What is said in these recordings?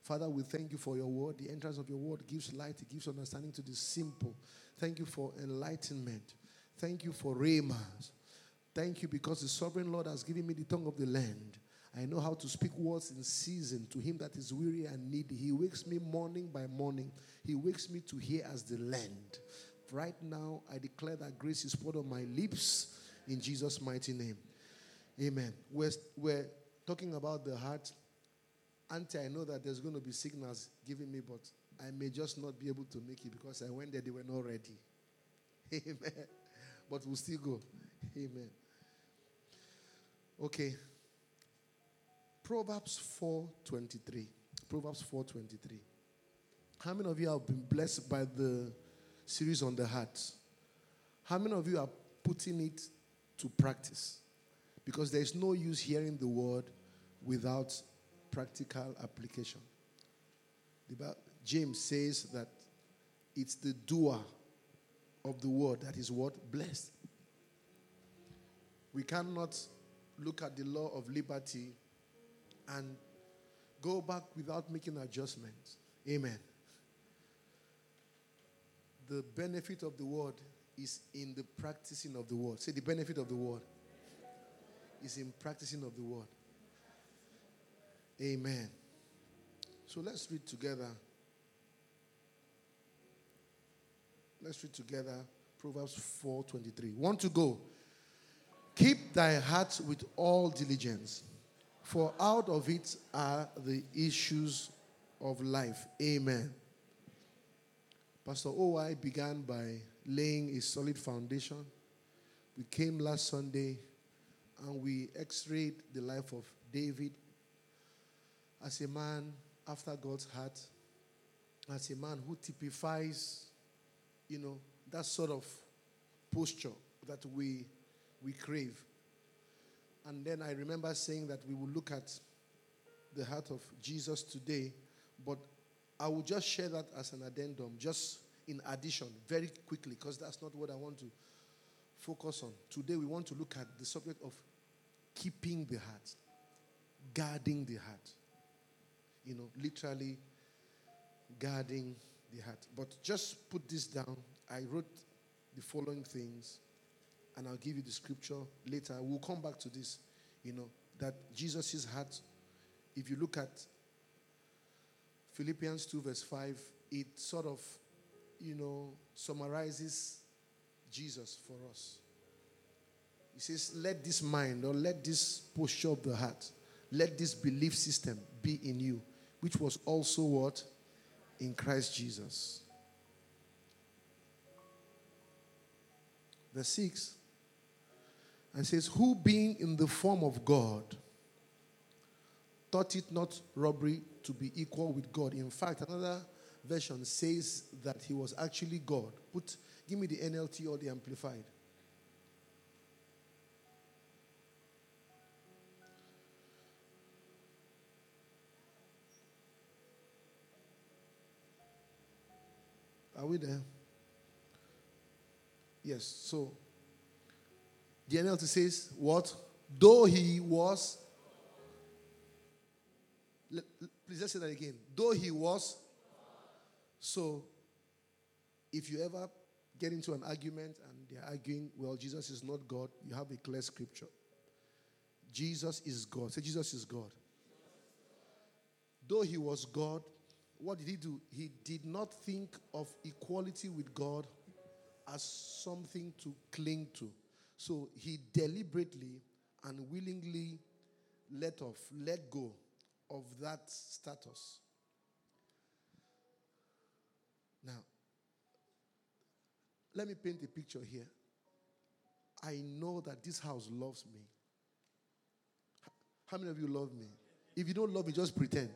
Father, we thank you for your word. The entrance of your word gives light. It gives understanding to the simple. Thank you for enlightenment. Thank you for rhema. Thank you because the sovereign Lord has given me the tongue of the land. I know how to speak words in season to him that is weary and needy. He wakes me morning by morning. He wakes me to hear as the land. Right now, I declare that grace is poured on my lips in Jesus' mighty name. Amen. We're talking about the heart. Auntie, I know that there's going to be signals giving me, but I may just not be able to make it because I went there, they were not ready. Amen. But we'll still go. Amen. Okay. Proverbs 4:23. Proverbs 4:23. How many of you have been blessed by the series on the heart? How many of you are putting it to practice? Because there is no use hearing the word without practical application. James says that it's the doer of the word that is what? Blessed. We cannot look at the law of liberty and go back without making adjustments. Amen. The benefit of the word is in the practicing of the word. Say the benefit of the word is in practicing of the word. Amen. So let's read together. Let's read together Proverbs 4:23. Want to go? Keep thy heart with all diligence, for out of it are the issues of life. Amen. Pastor O.I. began by laying a solid foundation. We came last Sunday and we x-rayed the life of David as a man after God's heart, as a man who typifies, that sort of posture that we crave. And then I remember saying that we will look at the heart of Jesus today, but I will just share that as an addendum, just in addition, very quickly, because that's not what I want to focus on. Today we want to look at the subject of keeping the heart, guarding the heart. Literally guarding the heart. But just put this down. I wrote the following things, and I'll give you the scripture later. We'll come back to this, that Jesus' heart, if you look at Philippians 2 verse 5, it sort of, summarizes Jesus for us. He says, let this mind, or let this posture of the heart, let this belief system be in you, which was also what? In Christ Jesus. Verse 6. And says, who being in the form of God, thought it not robbery to be equal with God. In fact, another version says that he was actually God. Give me the NLT or the Amplified. Are we there? Yes. So, the NLT says, what? Though he was... Please let's say that again. Though he was... So, if you ever get into an argument and they're arguing, well, Jesus is not God, you have a clear scripture. Jesus is God. Say, Jesus is God. Though he was God, what did he do? He did not think of equality with God as something to cling to. So he deliberately and willingly let go of that status. Now, let me paint a picture here. I know that this house loves me. How many of you love me? If you don't love me, just pretend.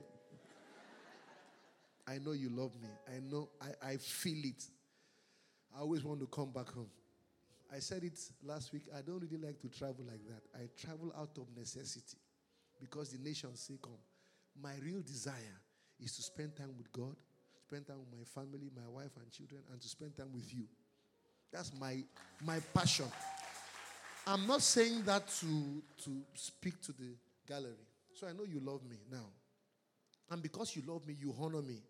I know you love me. I know, I feel it. I always want to come back home. I said it last week. I don't really like to travel like that. I travel out of necessity because the nations say come. My real desire is to spend time with God, spend time with my family, my wife and children, and to spend time with you. That's my passion. I'm not saying that to speak to the gallery. So I know you love me now. And because you love me, you honor me.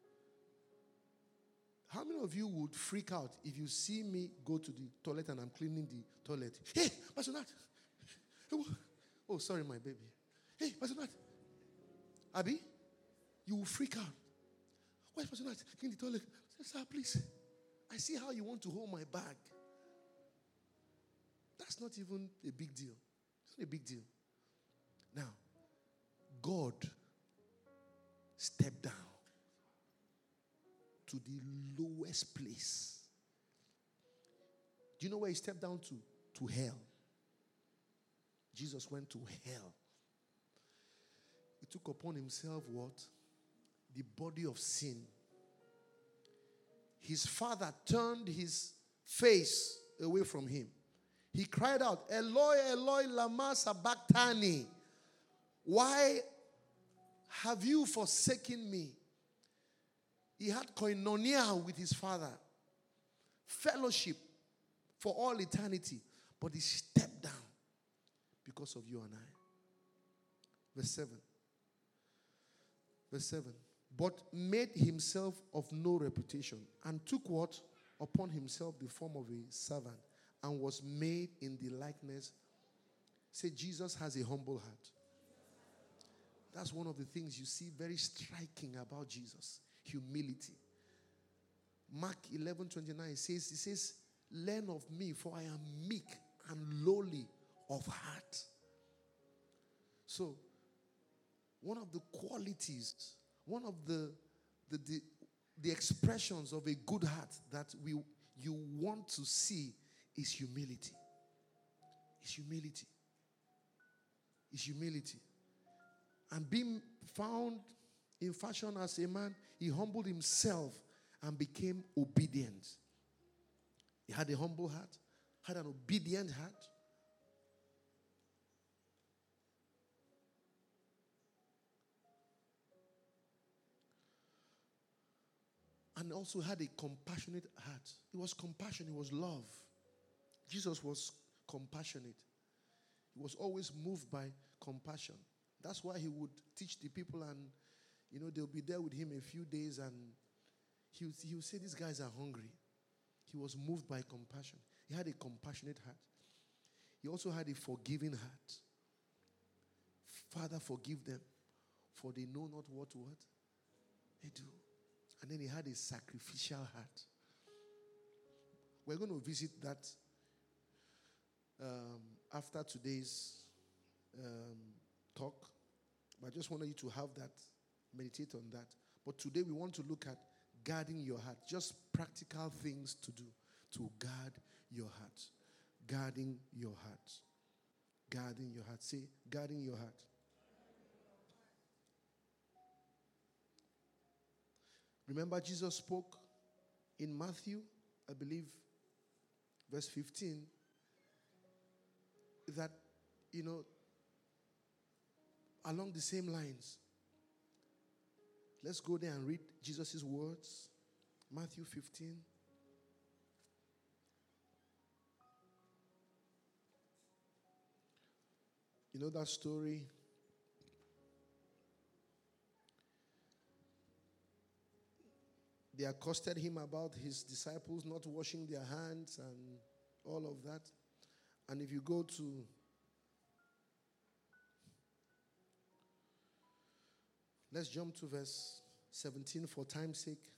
How many of you would freak out if you see me go to the toilet and I'm cleaning the toilet? Hey, Pastor Nat. Oh, sorry, my baby. Hey, Pastor Nat. Abby, you will freak out. Why is Pastor Nat cleaning the toilet? Sir, please. I see how you want to hold my bag. That's not even a big deal. It's not a big deal. Now, God stepped down to the lowest place. Do you know where he stepped down to? To hell. Jesus went to hell. He took upon himself what? The body of sin. His father turned his face away from him. He cried out, Eloi, Eloi, lama sabachthani. Why have you forsaken me? He had koinonia with his father. Fellowship for all eternity. But he stepped down because of you and I. Verse 7. Verse 7. But made himself of no reputation, and took what? Upon himself the form of a servant, and was made in the likeness. Say, Jesus has a humble heart. That's one of the things you see very striking about Jesus. Humility. Mark 11:29 says, learn of me, for I am meek and lowly of heart. So, one of the qualities, one of the expressions of a good heart that you want to see is humility. It's humility. It's humility. And being found in fashion as a man, he humbled himself and became obedient. He had a humble heart, had an obedient heart. And also had a compassionate heart. He was compassionate, he was love. Jesus was compassionate. He was always moved by compassion. That's why he would teach the people, and they'll be there with him a few days, and he would say, these guys are hungry. He was moved by compassion. He had a compassionate heart. He also had a forgiving heart. Father, forgive them, for they know not what they do. And then he had a sacrificial heart. We're going to visit that after today's talk. But I just wanted you to have that, meditate on that. But today we want to look at guarding your heart. Just practical things to do to guard your heart. Guarding your heart. Guarding your heart. Say, guarding your heart. Remember, Jesus spoke in Matthew, I believe, verse 15, that, along the same lines. Let's go there and read Jesus' words. Matthew 15. You know that story? They accosted him about his disciples not washing their hands and all of that. And if you go to let's jump to verse 17 for time's sake.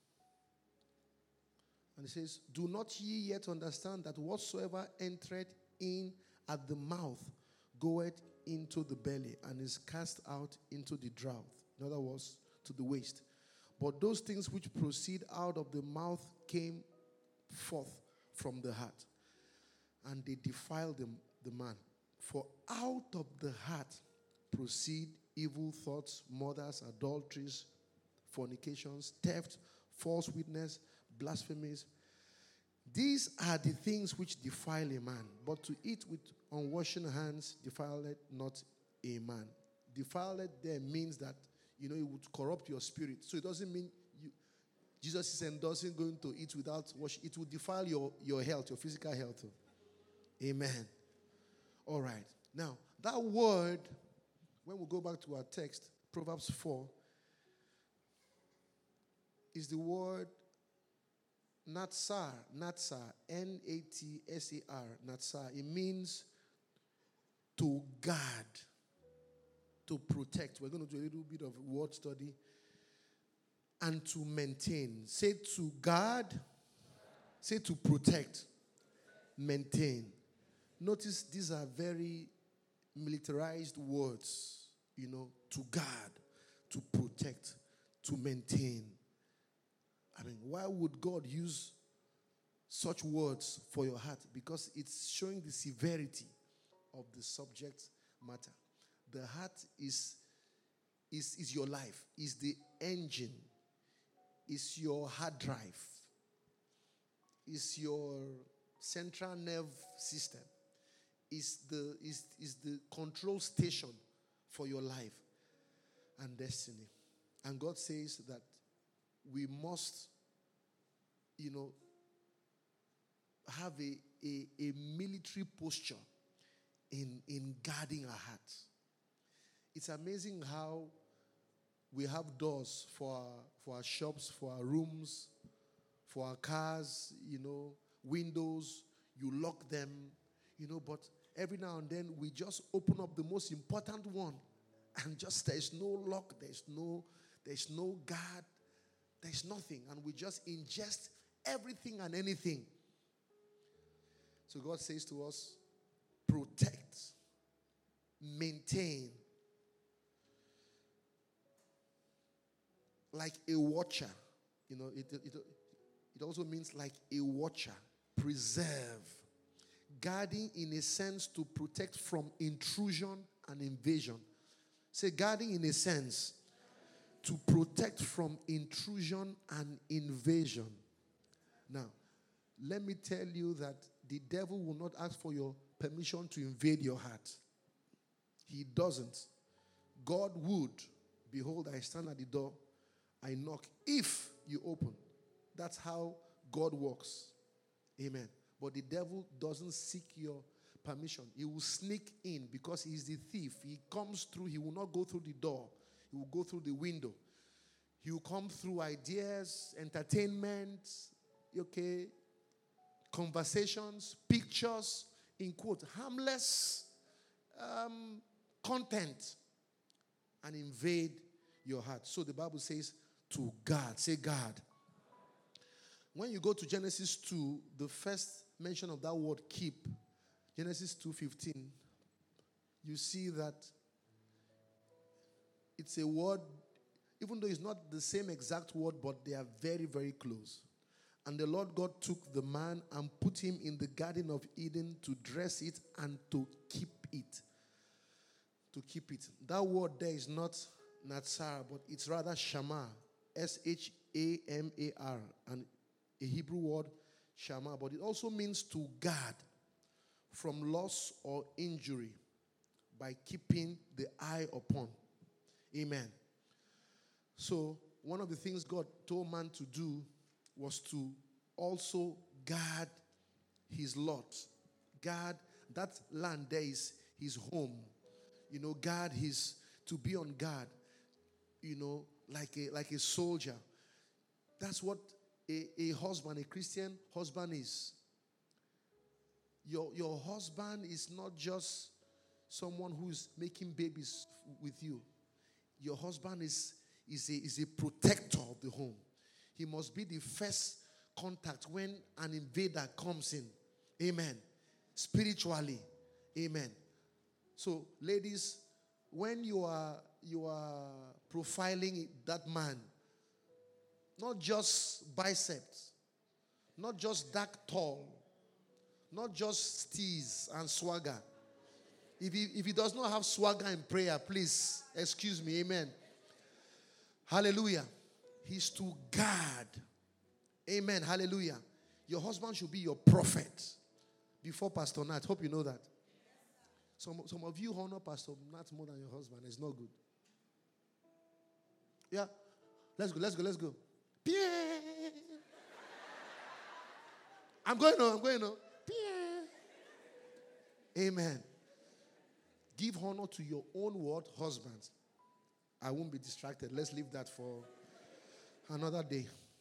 And it says, do not ye yet understand that whatsoever entereth in at the mouth goeth into the belly and is cast out into the drought. In other words, to the waste. But those things which proceed out of the mouth came forth from the heart, and they defile the man. For out of the heart proceed evil thoughts, murders, adulteries, fornications, theft, false witness, blasphemies. These are the things which defile a man. But to eat with unwashen hands defileth not a man. Defileth there means that, it would corrupt your spirit. So it doesn't mean Jesus is endorsing going to eat without washing. It will defile your health, your physical health. Amen. All right. Now, that word, when we go back to our text, Proverbs 4, is the word natsar, Natsar, natsar. It means to guard, to protect. We're going to do a little bit of word study. And to maintain. Say to guard. Say to protect. Maintain. Notice these are very militarized words. To guard, to protect, to maintain. I mean, why would God use such words for your heart? Because it's showing the severity of the subject matter. The heart is your life, is the engine, is your hard drive, is your central nerve system, is the control station for your life and destiny. And God says that we must, have a military posture in guarding our hearts. It's amazing how we have doors for our shops, for our rooms, for our cars, windows. You lock them, but every now and then we just open up the most important one and just there's no lock, there's no guard, there's nothing. And we just ingest everything and anything. So God says to us, protect, maintain, like a watcher. It also means like a watcher. Preserve. Guarding in a sense to protect from intrusion and invasion. Say guarding in a sense to protect from intrusion and invasion. Now, let me tell you that the devil will not ask for your permission to invade your heart. He doesn't. God would. Behold, I stand at the door. I knock. If you open. That's how God works. Amen. But the devil doesn't seek your permission. He will sneak in because he's the thief. He comes through. He will not go through the door. He will go through the window. He will come through ideas, entertainment, conversations, pictures, in quote, harmless content, and invade your heart. So the Bible says to guard. Say guard. When you go to Genesis 2, the first mention of that word keep, Genesis 2:15, you see that it's a word, even though it's not the same exact word, but they are very, very close. And the Lord God took the man and put him in the Garden of Eden to dress it and to keep it. To keep it. That word there is not Natsar, but it's rather Shamar. Shamar. And a Hebrew word, Shamar. But it also means to guard from loss or injury by keeping the eye upon. Amen. So, one of the things God told man to do was to also guard his lot. Guard that land there is his home. Guard to be on guard. Like a soldier. That's what a husband, a Christian husband is. Your husband is not just someone who's making babies with you. Your husband is a protector of the home. He must be the first contact when an invader comes in. Amen. Spiritually. Amen. So, ladies, when you are profiling that man, not just biceps, not just dark tall, not just steez and swagger. If he does not have swagger in prayer, please excuse me. Amen. Hallelujah. He's to guard. Amen. Hallelujah. Your husband should be your prophet before Pastor Nat. Hope you know that. Some of you honor Pastor Nat more than your husband. It's not good. Yeah. Let's go. Pierre. I'm going on. Pierre. Amen. Give honor to your own word, husbands. I won't be distracted. Let's leave that for another day.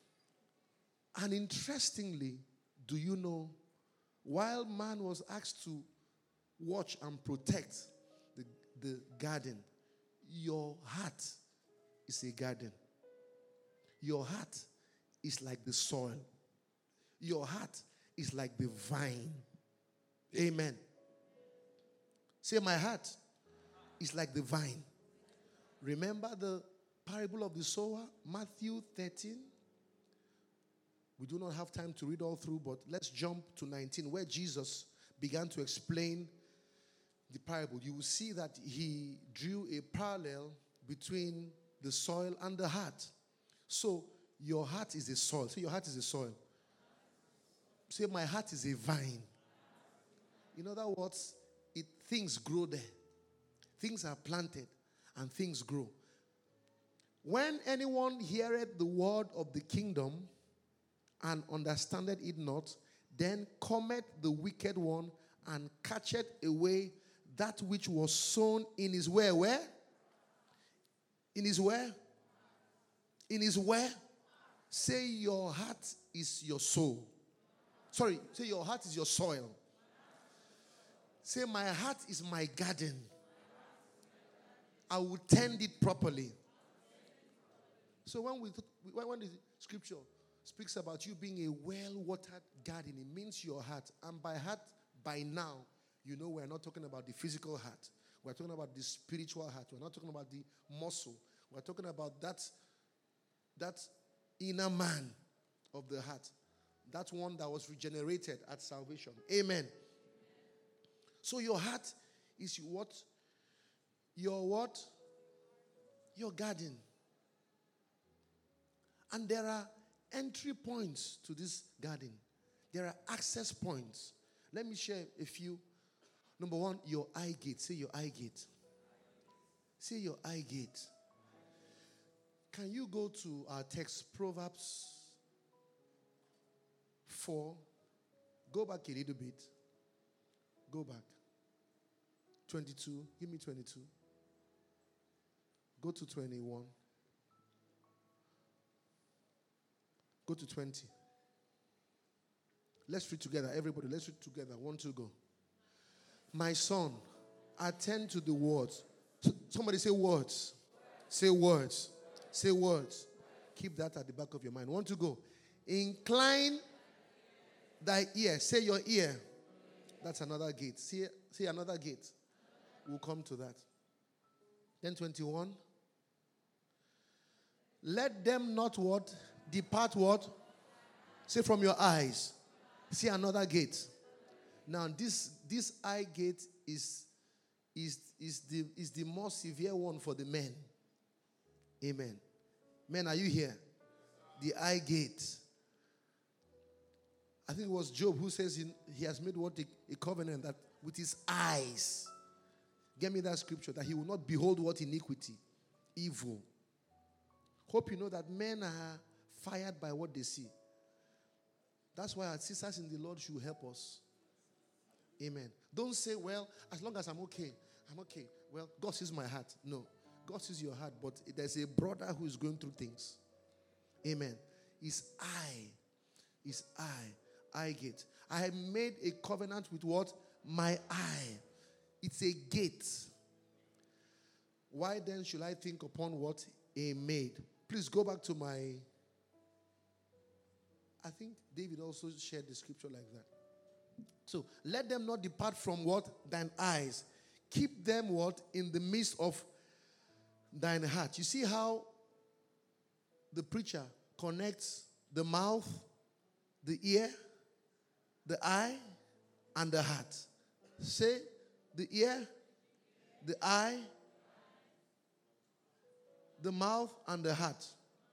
And interestingly, do you know, while man was asked to watch and protect the garden, your heart is a garden. Your heart is like the soil. Your heart is like the vine. Amen. Say, my heart is like the vine. Remember the parable of the sower, Matthew 13? We do not have time to read all through, but let's jump to 19, where Jesus began to explain the parable. You will see that he drew a parallel between the soil and the heart. So, your heart is a soil. Say, your heart is a soil. Say, my heart is a vine. In other words, things grow there. Things are planted and things grow. When anyone heareth the word of the kingdom and understandeth it not, then cometh the wicked one and catcheth away that which was sown in his where? Where? In his where? In his where? Say, your heart is your soul. Sorry, say your heart is your soil. Say, my heart is my garden. I will tend it properly. So when the scripture speaks about you being a well-watered garden, it means your heart. And by heart, by now, you know we're not talking about the physical heart. We're talking about the spiritual heart. We're not talking about the muscle. We're talking about that inner man of the heart. That one that was regenerated at salvation. Amen. So your heart is what? Your what? Your garden. And there are entry points to this garden. There are access points. Let me share a few. Number one, your eye gate. Say your eye gate. Say your eye gate. Can you go to our text, Proverbs 4? Go back a little bit. Go back. 22. Give me 22. Go to 21. Go to 20. Let's read together. Everybody, let's read together. 1, 2, go. My son, attend to the words. Somebody say words. Say words. Say words. Keep that at the back of your mind. 1, 2, go. Incline thy ear. Say your ear. That's another gate. Say another gate. We'll come to that. Then 21. Let them not what? Depart what? Say from your eyes. See another gate. Now this eye gate is the more severe one for the men. Amen. Men, are you here? The eye gate. I think it was Job who says he has made what a covenant that with his eyes. Get me that scripture that he will not behold what iniquity, evil. Hope you know that men are fired by what they see. That's why our sisters in the Lord should help us. Amen. Don't say, well, as long as I'm okay. Well, God sees my heart. No. God sees your heart, but there's a brother who is going through things. Amen. His eye gate. I have made a covenant with what? My eye. It's a gate. Why then should I think upon what? A maid. Please go back to I think David also shared the scripture like that. So, let them not depart from what? Thine eyes. Keep them what? In the midst of thine heart. You see how the preacher connects the mouth, the ear, the eye, and the heart. Say the ear, the eye, the mouth, and the heart.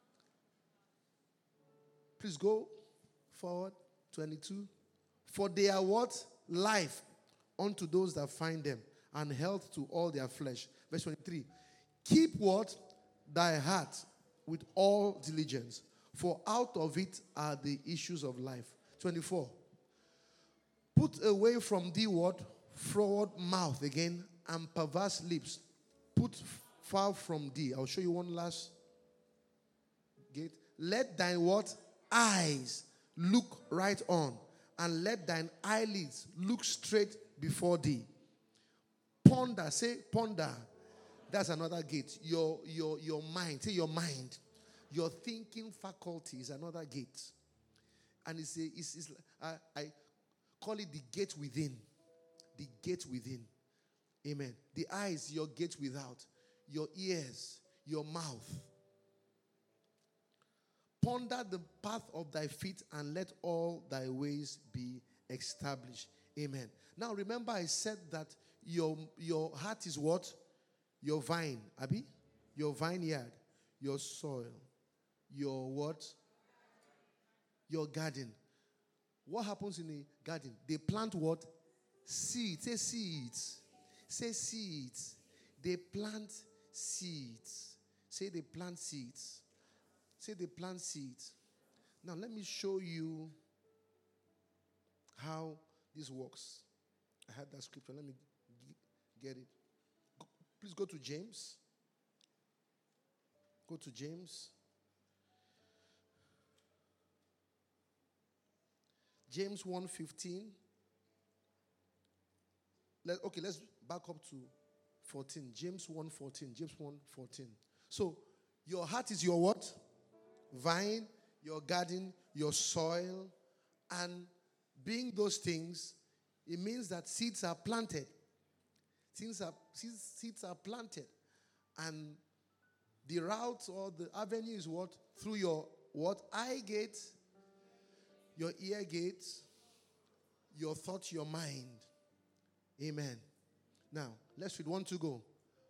Please go forward. 22. For they are what? Life unto those that find them, and health to all their flesh. Verse 23. Keep what? Thy heart with all diligence, for out of it are the issues of life. 24. Put away from thee what? Froward mouth again, and perverse lips. Put far from thee. I'll show you one last gate. Let thine what? Eyes look right on, and let thine eyelids look straight before thee. Ponder, say ponder. That's another gate. Your mind, say your mind. Your thinking faculty is another gate. And I call it the gate within. The gate within. Amen. The eyes, your gate without. Your ears, your mouth. Ponder the path of thy feet, and let all thy ways be established. Amen. Now remember, I said that your heart is what? Your vine, Abi? Your vineyard, your soil, your what? Your garden. What happens in a garden? They plant what? Seeds. Say seeds. Say seeds. They plant seeds. Say they plant seeds. Say they plant seeds. Now let me show you how this works. I had that scripture. Let me get it. Please go to James. Go to James. James 1:15. Let's back up to 14. James 1:14. James 1:14. So, your heart is your what? Vine, your garden, your soil. And being those things, it means that seeds are planted. Seeds are planted. And the route or the avenue is what? Through your what? Eye gate, your ear gate, your thought, your mind. Amen. Now, let's read 1 to go.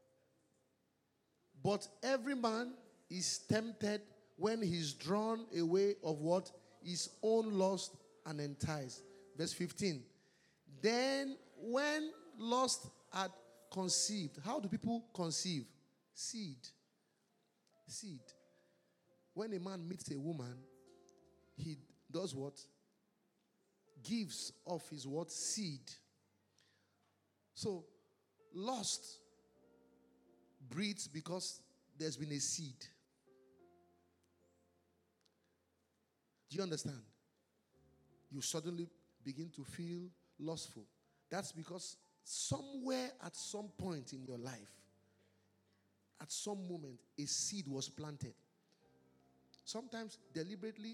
But every man is tempted when he's drawn away of what? His own lust and enticed. Verse 15. Then when lust had conceived, how do people conceive? Seed. Seed. When a man meets a woman, he does what? Gives of his what? Seed. So, lust breeds because there's been a seed. Do you understand? You suddenly begin to feel lustful. That's because somewhere at some point in your life, at some moment, a seed was planted. Sometimes deliberately,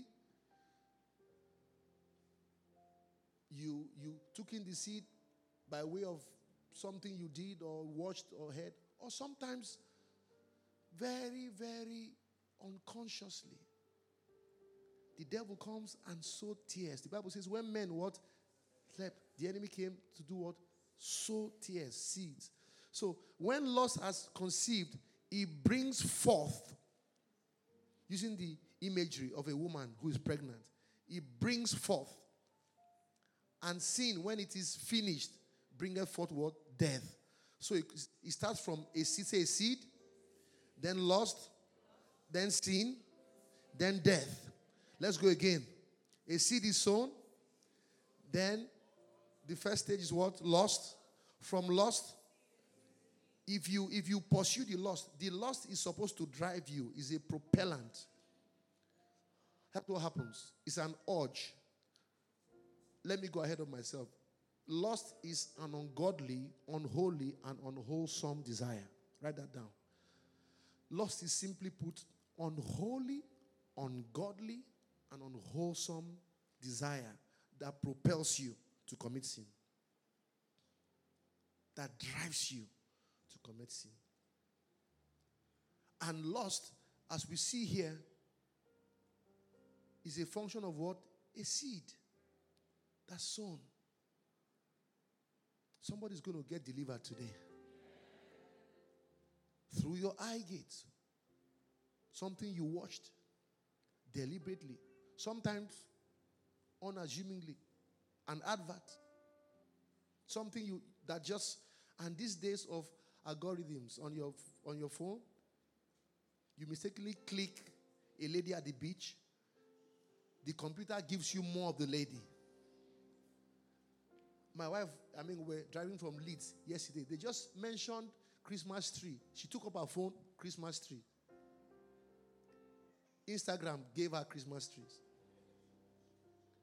you took in the seed by way of something you did or watched or heard, or sometimes very, very unconsciously. The devil comes and sow tears. The Bible says when men what? Slept, the enemy came to do what? Sow tears, seeds. So when lust has conceived, it brings forth, using the imagery of a woman who is pregnant, it brings forth. And sin, when it is finished, bringeth forth what? Death. So it starts from a seed, say a seed, then lust, then sin, then death. Let's go again. A seed is sown, then the first stage is what? Lust. From lust, if you pursue the lust is supposed to drive you, is a propellant. That's what happens. It's an urge. Let me go ahead of myself. Lust is an ungodly, unholy, and unwholesome desire. Write that down. Lust is simply put unholy, ungodly, and unwholesome desire that propels you to commit sin. That drives you to commit sin. And lust, as we see here, is a function of what? A seed that's sown. Somebody's going to get delivered today. Through your eye gate. Something you watched deliberately. Sometimes unassumingly. An advert. Something that just, and these days of algorithms on your phone, you mistakenly click a lady at the beach. The computer gives you more of the lady. My wife, we're driving from Leeds yesterday. They just mentioned Christmas tree. She took up her phone, Christmas tree. Instagram gave her Christmas trees.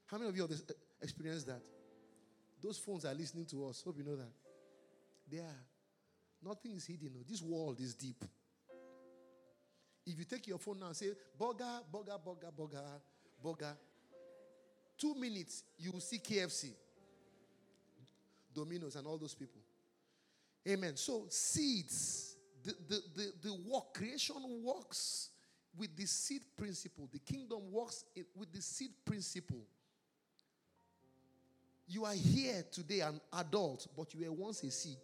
How many of you have experienced that? Those phones are listening to us. Hope you know that. They are. Nothing is hidden. This world is deep. If you take your phone now and say, burger, burger, burger, burger, burger, 2 minutes, you will see KFC, Domino's, and all those people. Amen. So, seeds, the work, creation works with the seed principle. The kingdom works with the seed principle. You are here today, an adult, but you were once a seed.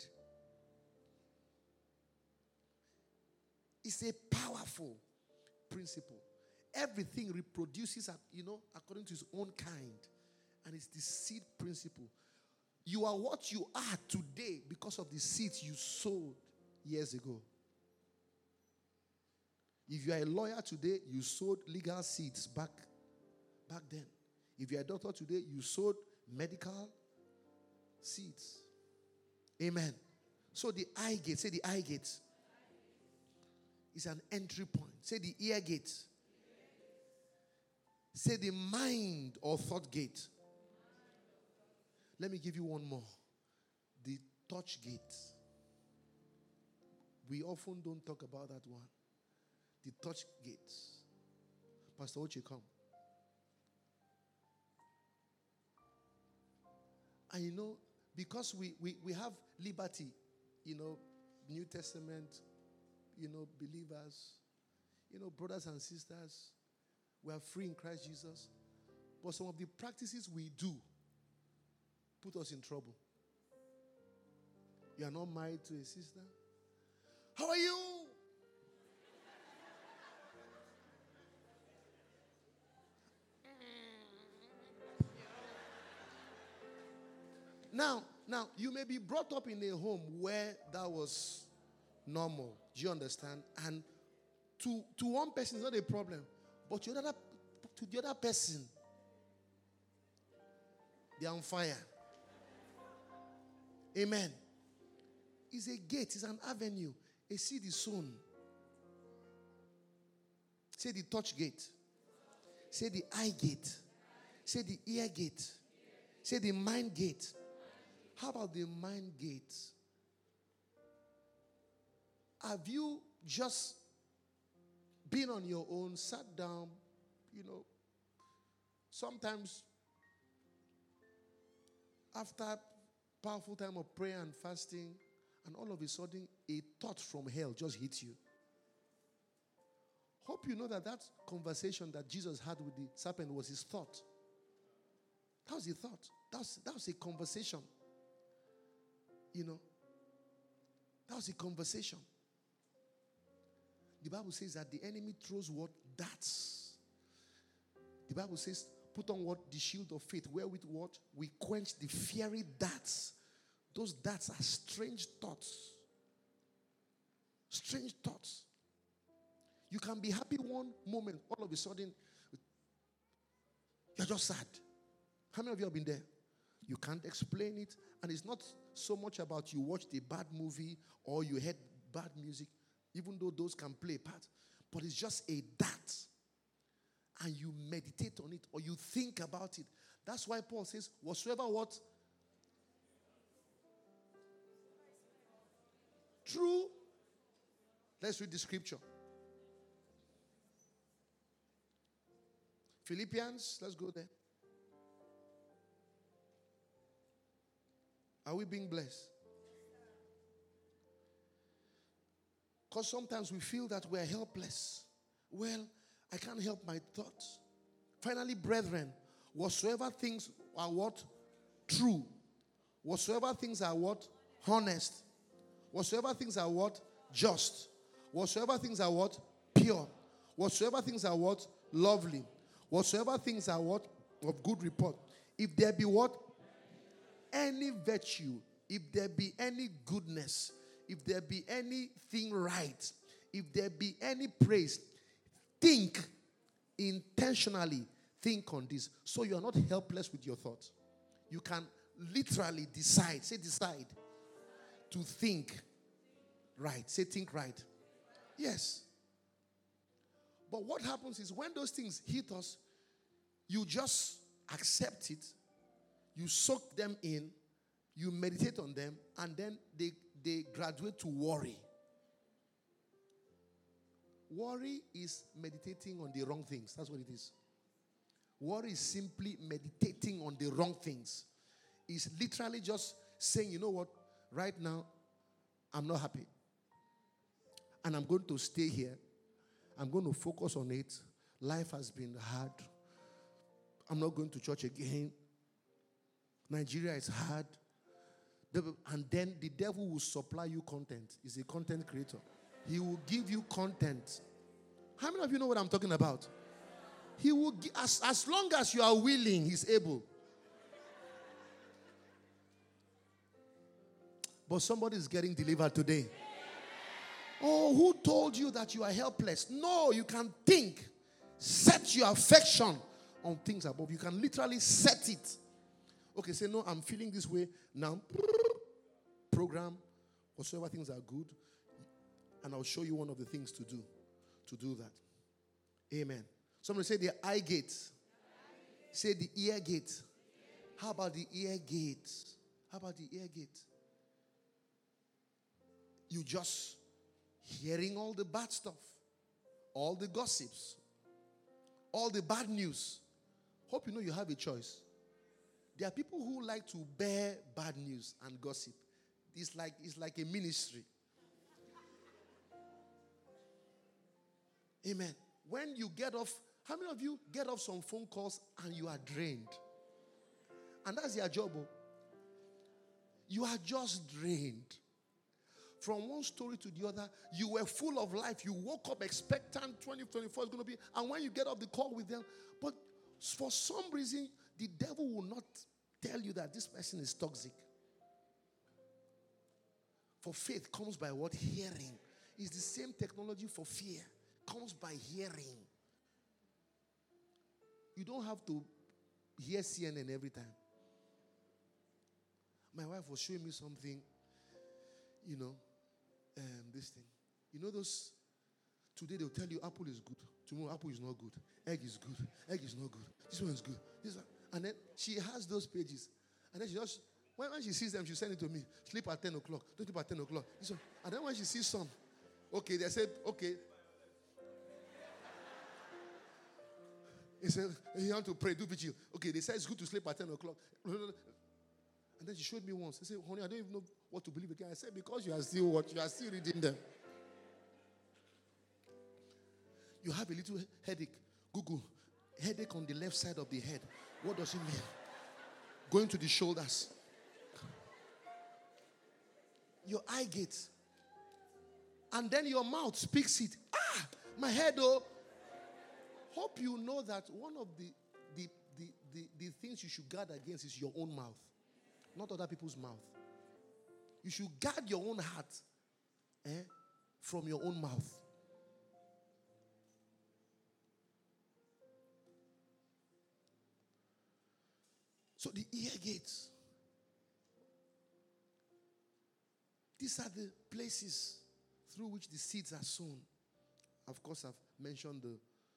It's a powerful principle. Everything reproduces, according to its own kind. And it's the seed principle. You are what you are today because of the seeds you sowed years ago. If you are a lawyer today, you sowed legal seeds back then. If you are a doctor today, you sowed medical seeds. Amen. So the eye gate, say the eye gate, is an entry point. Say the ear gate. Say the mind or thought gate. Let me give you one more. The touch gate. We often don't talk about that one. The touch gate. Pastor Oche, come. And because we have liberty, New Testament, believers, brothers and sisters, we are free in Christ Jesus. But some of the practices we do put us in trouble. You are not married to a sister. How are you? Now, you may be brought up in a home where that was normal. Do you understand? And to one person, it's not a problem. But to the other person, they are on fire. Amen. It's a gate. It's an avenue. A seed is sown. Say the touch gate. Say the eye gate. Say the ear gate. Say the mind gate. How about the mind gate? Have you just been on your own, sat down, sometimes after powerful time of prayer and fasting, and all of a sudden a thought from hell just hits you? Hope you know that conversation that Jesus had with the serpent was his thought. That was a thought. That was a conversation. That was a conversation. The Bible says that the enemy throws what? Darts. The Bible says, put on what? The shield of faith, wherewith what? We quench the fiery darts. Those darts are strange thoughts. Strange thoughts. You can be happy one moment, all of a sudden, you're just sad. How many of you have been there? You can't explain it. And it's not so much about you watched a bad movie or you heard bad music, even though those can play a part. But it's just a dart. And you meditate on it or you think about it. That's why Paul says, whatsoever what? True. Let's read the scripture. Philippians, let's go there. Are we being blessed? Because sometimes we feel that we're helpless. Well, I can't help my thoughts. Finally, brethren, whatsoever things are what? True. Whatsoever things are what? Honest. Whatsoever things are what? Just. Whatsoever things are what? Pure. Whatsoever things are what? Lovely. Whatsoever things are what? Of good report. If there be what? Any virtue, if there be any goodness, if there be anything right, if there be any praise, think intentionally. Think on this. So you are not helpless with your thoughts. You can literally decide. Say decide. To think right. Say think right. Yes. But what happens is when those things hit us, you just accept it, you soak them in, you meditate on them, and then they graduate to worry. Worry is meditating on the wrong things. That's what it is. Worry is simply meditating on the wrong things. It's literally just saying, you know what, right now, I'm not happy. And I'm going to stay here. I'm going to focus on it. Life has been hard. I'm not going to church again. Nigeria is hard. And then the devil will supply you content. He's a content creator. He will give you content. How many of you know what I'm talking about? He will give, as long as you are willing, he's able. But somebody is getting delivered today. Oh, who told you that you are helpless? No, you can think. Set your affection on things above. You can literally set it. Okay, say, no, I'm feeling this way. Now, program, whatsoever things are good. And I'll show you one of the things to do that. Amen. Somebody say the eye gate. Say the ear gate. How about the ear gate? How about the ear gate? You just hearing all the bad stuff, all the gossips, all the bad news. Hope you know you have a choice. There are people who like to bear bad news and gossip. It's like a ministry. Amen. When you get off, how many of you get off some phone calls and you are drained? And that's your job. You are just drained. From one story to the other, you were full of life. You woke up expectant 2024 is going to be. And when you get off the call with them, but for some reason, the devil will not tell you that this person is toxic. For faith comes by what? Hearing. It's the same technology for fear. Comes by hearing. You don't have to hear CNN every time. My wife was showing me something, this thing. You know those, today they'll tell you apple is good. Tomorrow apple is not good. Egg is good. Egg is not good. This one is good. This one. And then she has those pages. And then she just, when she sees them, she send it to me. Sleep at 10 o'clock. Don't sleep at 10 o'clock. This one. And then when she sees some, okay, they said, okay. He said, you want to pray, do vigil. Okay, they said it's good to sleep at 10 o'clock. And then she showed me once. She said, honey, I don't even know what to believe again. I said, because you are still reading them. You have a little headache. Google, headache on the left side of the head. What does it mean? Going to the shoulders. Your eye gate. And then your mouth speaks it. Ah, my head, oh. Hope you know that one of the things you should guard against is your own mouth, not other people's mouth. You should guard your own heart from your own mouth. So the ear gates. These are the places through which the seeds are sown. Of course, I've mentioned the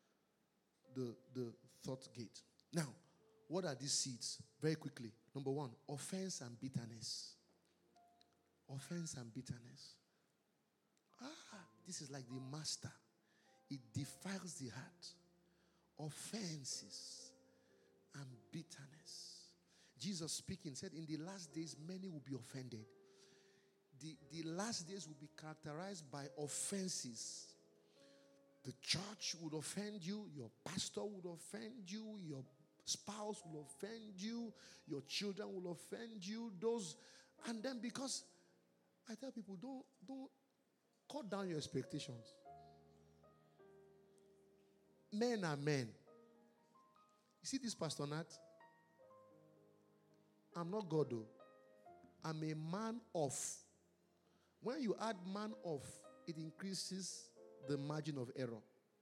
thought gate. Now, what are these seeds? Very quickly. Number one, offense and bitterness. Offense and bitterness. This is like the master. It defiles the heart. Offenses and bitterness. Jesus speaking said, in the last days, many will be offended. The last days will be characterized by offenses. The church would offend you. Your pastor would offend you. Your spouse will offend you. Your children will offend you. And then because I tell people, don't cut down your expectations. Men are men. You see this Pastor Nat? I'm not God though. I'm a man of. When you add man of, it increases the margin of error.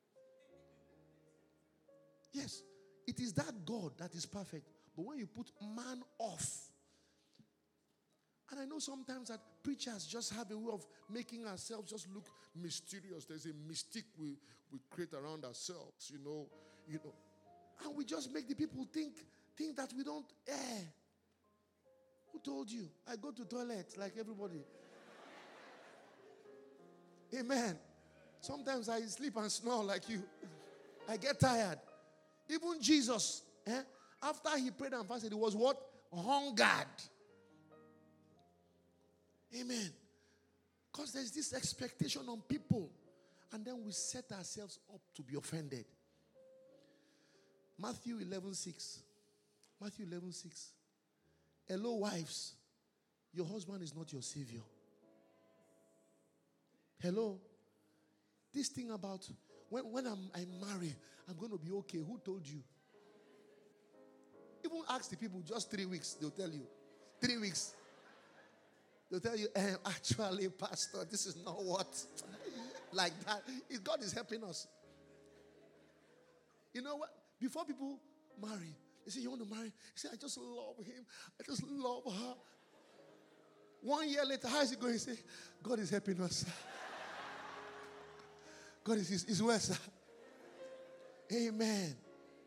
Yes, it is that God that is perfect. But when you put man off, and I know sometimes that preachers just have a way of making ourselves just look mysterious. There's a mystique we create around ourselves, you know. And we just make the people think think that we don't air. Who told you? I go to toilet like everybody. Amen. Sometimes I sleep and snore like you. I get tired. Even Jesus, after he prayed and fasted, he was what? Hungered. Amen. Because there's this expectation on people. And then we set ourselves up to be offended. Matthew 11:6. Matthew 11:6. Hello, wives. Your husband is not your savior. Hello. This thing about when I'm married, I'm going to be okay. Who told you? Even ask the people just 3 weeks. They'll tell you. 3 weeks. They'll tell you, actually, pastor, this is not what. Like that. God is helping us. You know what? Before people marry, they say, you want to marry? You say, I just love him. I just love her. 1 year later, how is it going? You say, God is helping us. God is well, sir. Amen.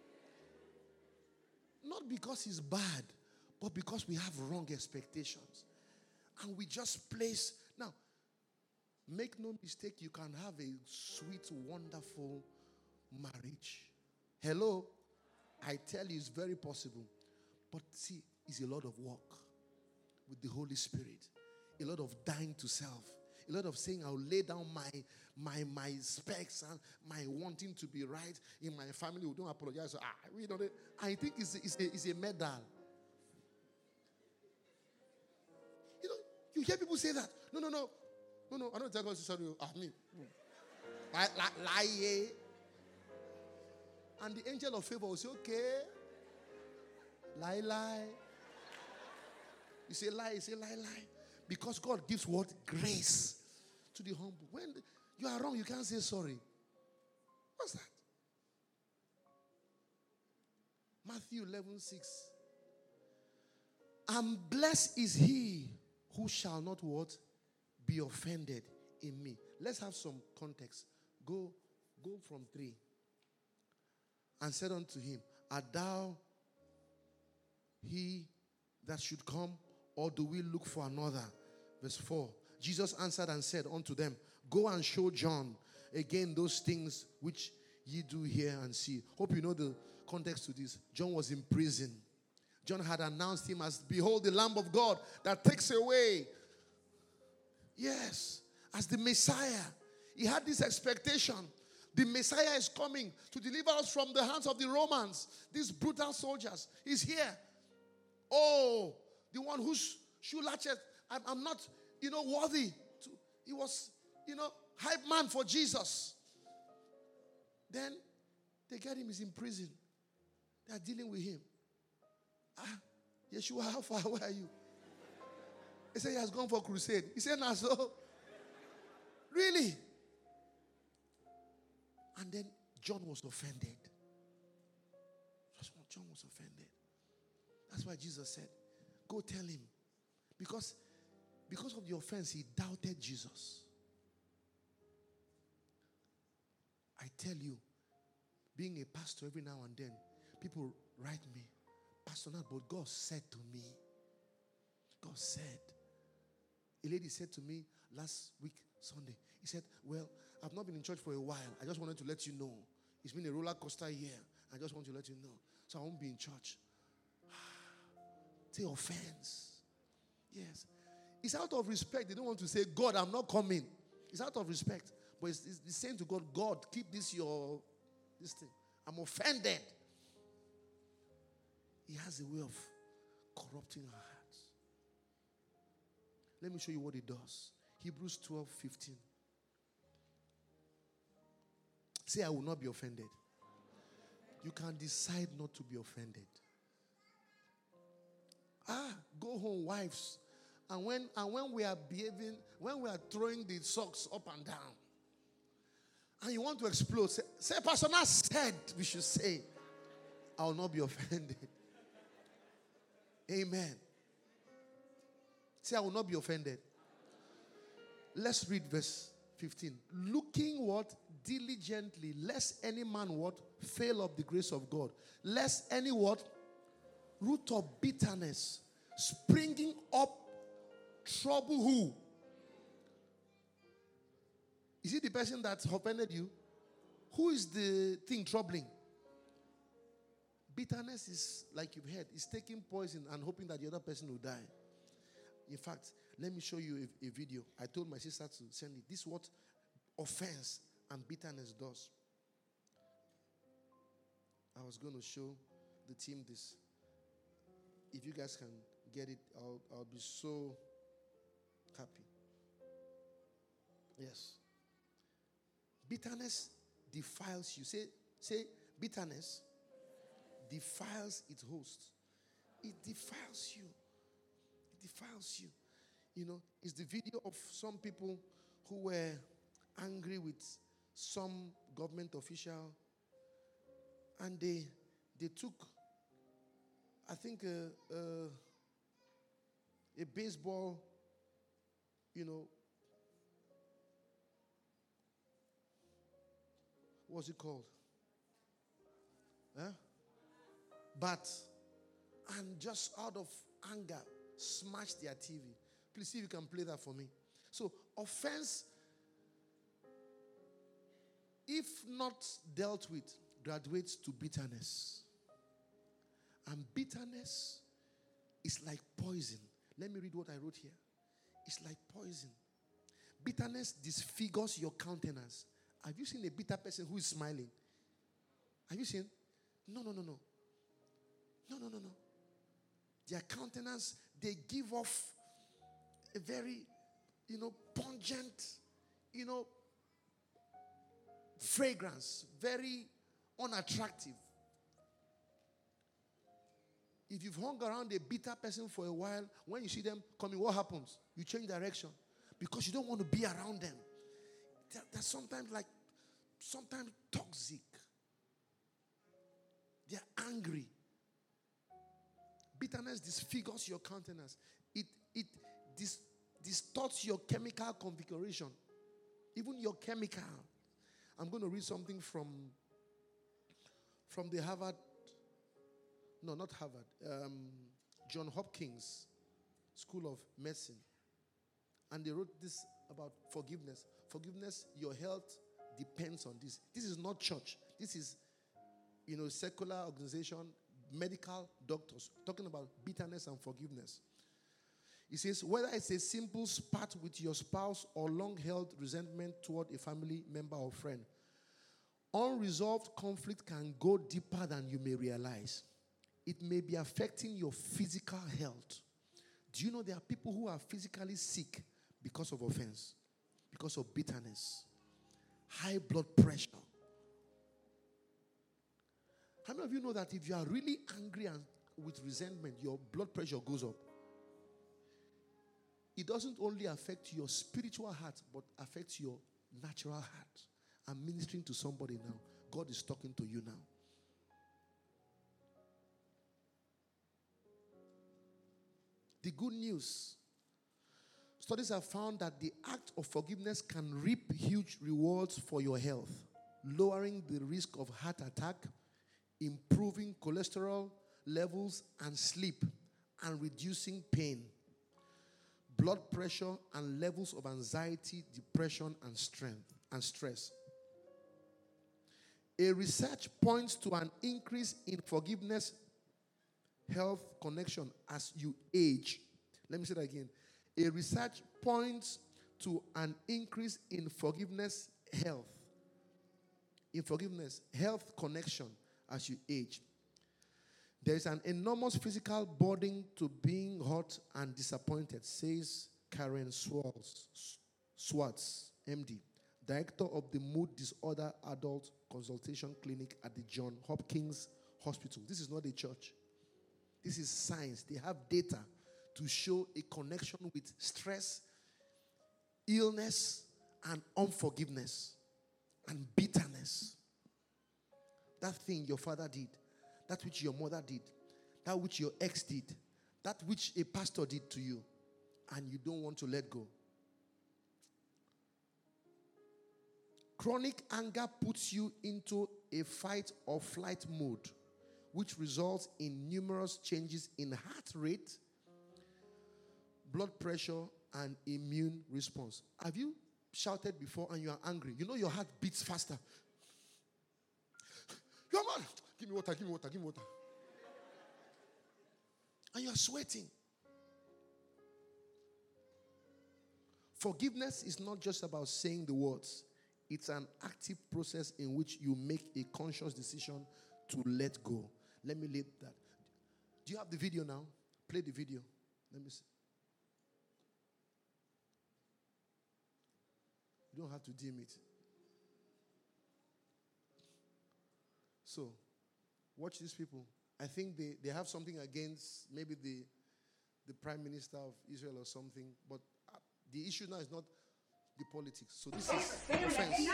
Not because he's bad, but because we have wrong expectations. And we just place. Now, make no mistake, you can have a sweet, wonderful marriage. Hello? I tell you, it's very possible. But see, it's a lot of work with the Holy Spirit. A lot of dying to self. A lot of saying, I'll lay down my specs and my wanting to be right in my family. We don't apologize. We don't. I think it's a medal. You know, you hear people say that. No. I don't tell God to sorry. Me. Lie. And the angel of favor will say, okay. Lie. You say lie. Because God gives what? Grace to the humble. When you are wrong, you can't say sorry. What's that? Matthew 11:6. And blessed is he who shall not what? Be offended in me. Let's have some context. Go from 3. And said unto him, art thou he that should come, or do we look for another? Verse 4. Jesus answered and said unto them, go and show John again those things which ye do hear and see. Hope you know the context to this. John was in prison. John had announced him as, behold, the Lamb of God that takes away. Yes, as the Messiah. He had this expectation. The Messiah is coming to deliver us from the hands of the Romans. These brutal soldiers. He's here. Oh, the one whose shoe latchet, I'm not, worthy. He was, hype man for Jesus. Then they get him, he's in prison. They are dealing with him. Yeshua, how far away are you? He said he has gone for crusade. He said, nah, so. Really? And then John was offended. John was offended. That's why Jesus said, go tell him. Because of the offense, he doubted Jesus. I tell you, being a pastor every now and then, people write me, Pastor Nat, but God said to me. God said. A lady said to me last week, Sunday, he said, well, I've not been in church for a while. I just wanted to let you know. It's been a roller coaster year. I just want to let you know. So I won't be in church. Say offense. Yes. It's out of respect. They don't want to say, God, I'm not coming. It's out of respect. But it's saying to God, God, keep this thing. I'm offended. He has a way of corrupting our hearts. Let me show you what he does. Hebrews 12:15. Say, I will not be offended. You can decide not to be offended. Go home, wives. And when we are behaving, when we are throwing the socks up and down, and you want to explode, say Pastor Nat said we should say, I will not be offended. Amen. Say, I will not be offended. Let's read verse 15. Looking what? Diligently, lest any man what? Fail of the grace of God. Lest any what? Root of bitterness. Springing up trouble who? Is it the person that offended you? Who is the thing troubling? Bitterness is, like you've heard, is taking poison and hoping that the other person will die. In fact, let me show you a video. I told my sister to send it. This is what offense and bitterness does. I was going to show the team this. If you guys can get it, I'll be so happy. Yes. Bitterness defiles you. Say bitterness defiles its host. It defiles you. It defiles you. You know, it's the video of some people who were angry with some government official, and they took, I think, a baseball, what's it called? Bat, and just out of anger, smashed their TV. Please see if you can play that for me. So, offense, if not dealt with, graduates to bitterness. And bitterness is like poison. Let me read what I wrote here. It's like poison. Bitterness disfigures your countenance. Have you seen a bitter person who is smiling? Have you seen? No. Their countenance, they give off a very, pungent, fragrance, very unattractive. If you've hung around a bitter person for a while, when you see them coming, what happens? You change direction because you don't want to be around them. They're sometimes toxic. They're angry. Bitterness disfigures your countenance. It distorts your chemical configuration. Even your chemical. I'm going to read something from the Harvard. No, not Harvard. John Hopkins School of Medicine. And they wrote this about forgiveness. Forgiveness, your health depends on this. This is not church. This is, secular organization, medical doctors talking about bitterness and forgiveness. It says, whether it's a simple spat with your spouse or long-held resentment toward a family member or friend, unresolved conflict can go deeper than you may realize. It may be affecting your physical health. Do you know there are people who are physically sick because of offense, because of bitterness, high blood pressure? How many of you know that if you are really angry and with resentment, your blood pressure goes up? It doesn't only affect your spiritual heart, but affects your natural heart. I'm ministering to somebody now. God is talking to you now. The good news. Studies have found that the act of forgiveness can reap huge rewards for your health, lowering the risk of heart attack, improving cholesterol levels and sleep, and reducing pain, blood pressure, and levels of anxiety, depression, and stress. A research points to an increase in forgiveness health connection as you age. Let me say that again. A research points to an increase in forgiveness health connection as you age. There is an enormous physical burden to being hurt and disappointed, says Karen Swartz, MD, director of the Mood Disorder Adult Consultation Clinic at the Johns Hopkins Hospital. This is not a church. This is science. They have data to show a connection with stress, illness, and unforgiveness, and bitterness. That thing your father did, that which your mother did, that which your ex did, that which a pastor did to you, and you don't want to let go. Chronic anger puts you into a fight or flight mode, which results in numerous changes in heart rate, blood pressure, and immune response. Have you shouted before and you are angry? You know your heart beats faster. You're mad. Give me water, give me water, give me water. And you're sweating. Forgiveness is not just about saying the words. It's an active process in which you make a conscious decision to let go. Let me lead that. Do you have the video now? Play the video. Let me see. You don't have to dim it. So, watch these people. I think they have something against maybe the Prime Minister of Israel or something. But the issue now is not the politics. So this is offense.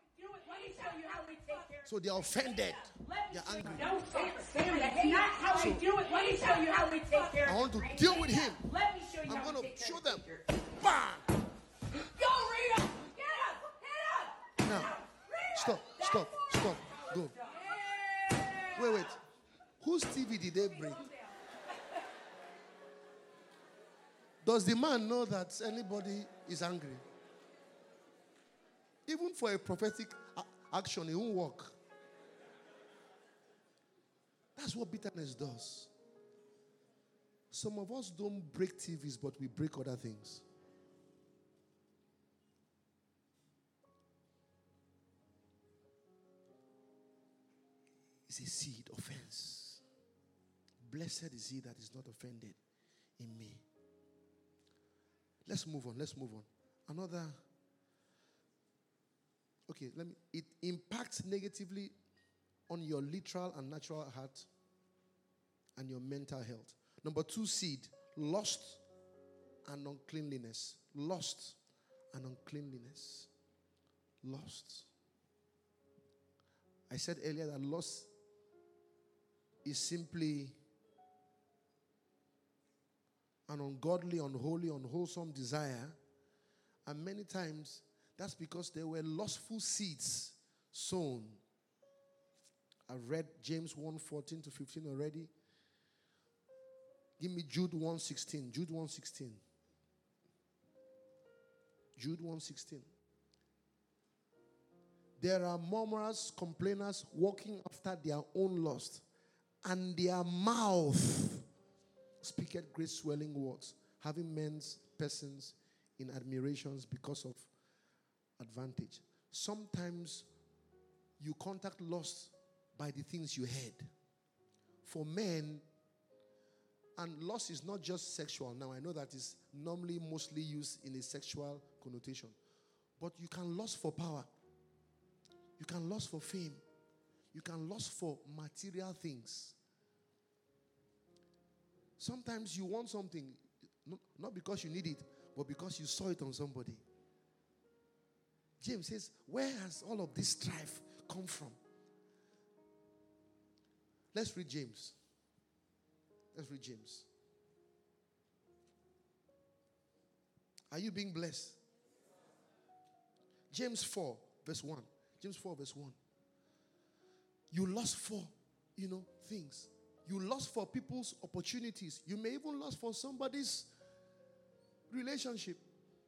So they are offended. They are angry. No, Sam, that's not how I do it. Let me show you how we take care of it. I want to deal with him. Let me show you I'm how going we to take show care of them. it. Bang! Go, Rita! Get up! Get up! Now, stop. Go. Wait. Whose TV did they break? Does the man know that anybody is angry? Even for a prophetic action, it won't work. That's what bitterness does. Some of us don't break TVs, but we break other things. It's a seed, offense. Blessed is he that is not offended in me. Let's move on. Another. Okay, it impacts negatively on your literal and natural heart and your mental health. Number 2 seed, lust and uncleanliness. Lust and uncleanliness. Lust. I said earlier that lust is simply an ungodly, unholy, unwholesome desire. And many times, that's because there were lustful seeds sown. I've read James 1:14 to 15 already. Give me Jude 1:16. Jude 1:16. Jude 1:16. There are murmurers, complainers, walking after their own lust, and their mouth speaketh great swelling words, having men's persons in admirations because of advantage. Sometimes you contact lust by the things you heard. For men, and lust is not just sexual. Now, I know that is normally mostly used in a sexual connotation. But you can lust for power. You can lust for fame. You can lust for material things. Sometimes you want something, not because you need it, but because you saw it on somebody. James says, where has all of this strife come from? Let's read James. Are you being blessed? James 4, verse 1. James 4, verse 1. You lust for, things. You lust for people's opportunities. You may even lust for somebody's relationship.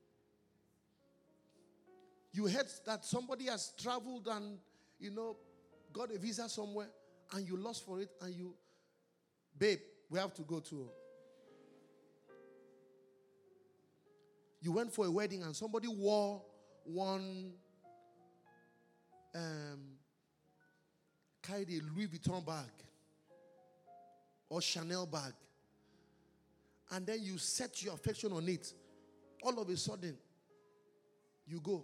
You heard that somebody has traveled and, got a visa somewhere, and you lust for it, and babe, we have to go to. You went for a wedding, and somebody wore one, carried a Louis Vuitton bag or Chanel bag, and then you set your affection on it. All of a sudden, you go.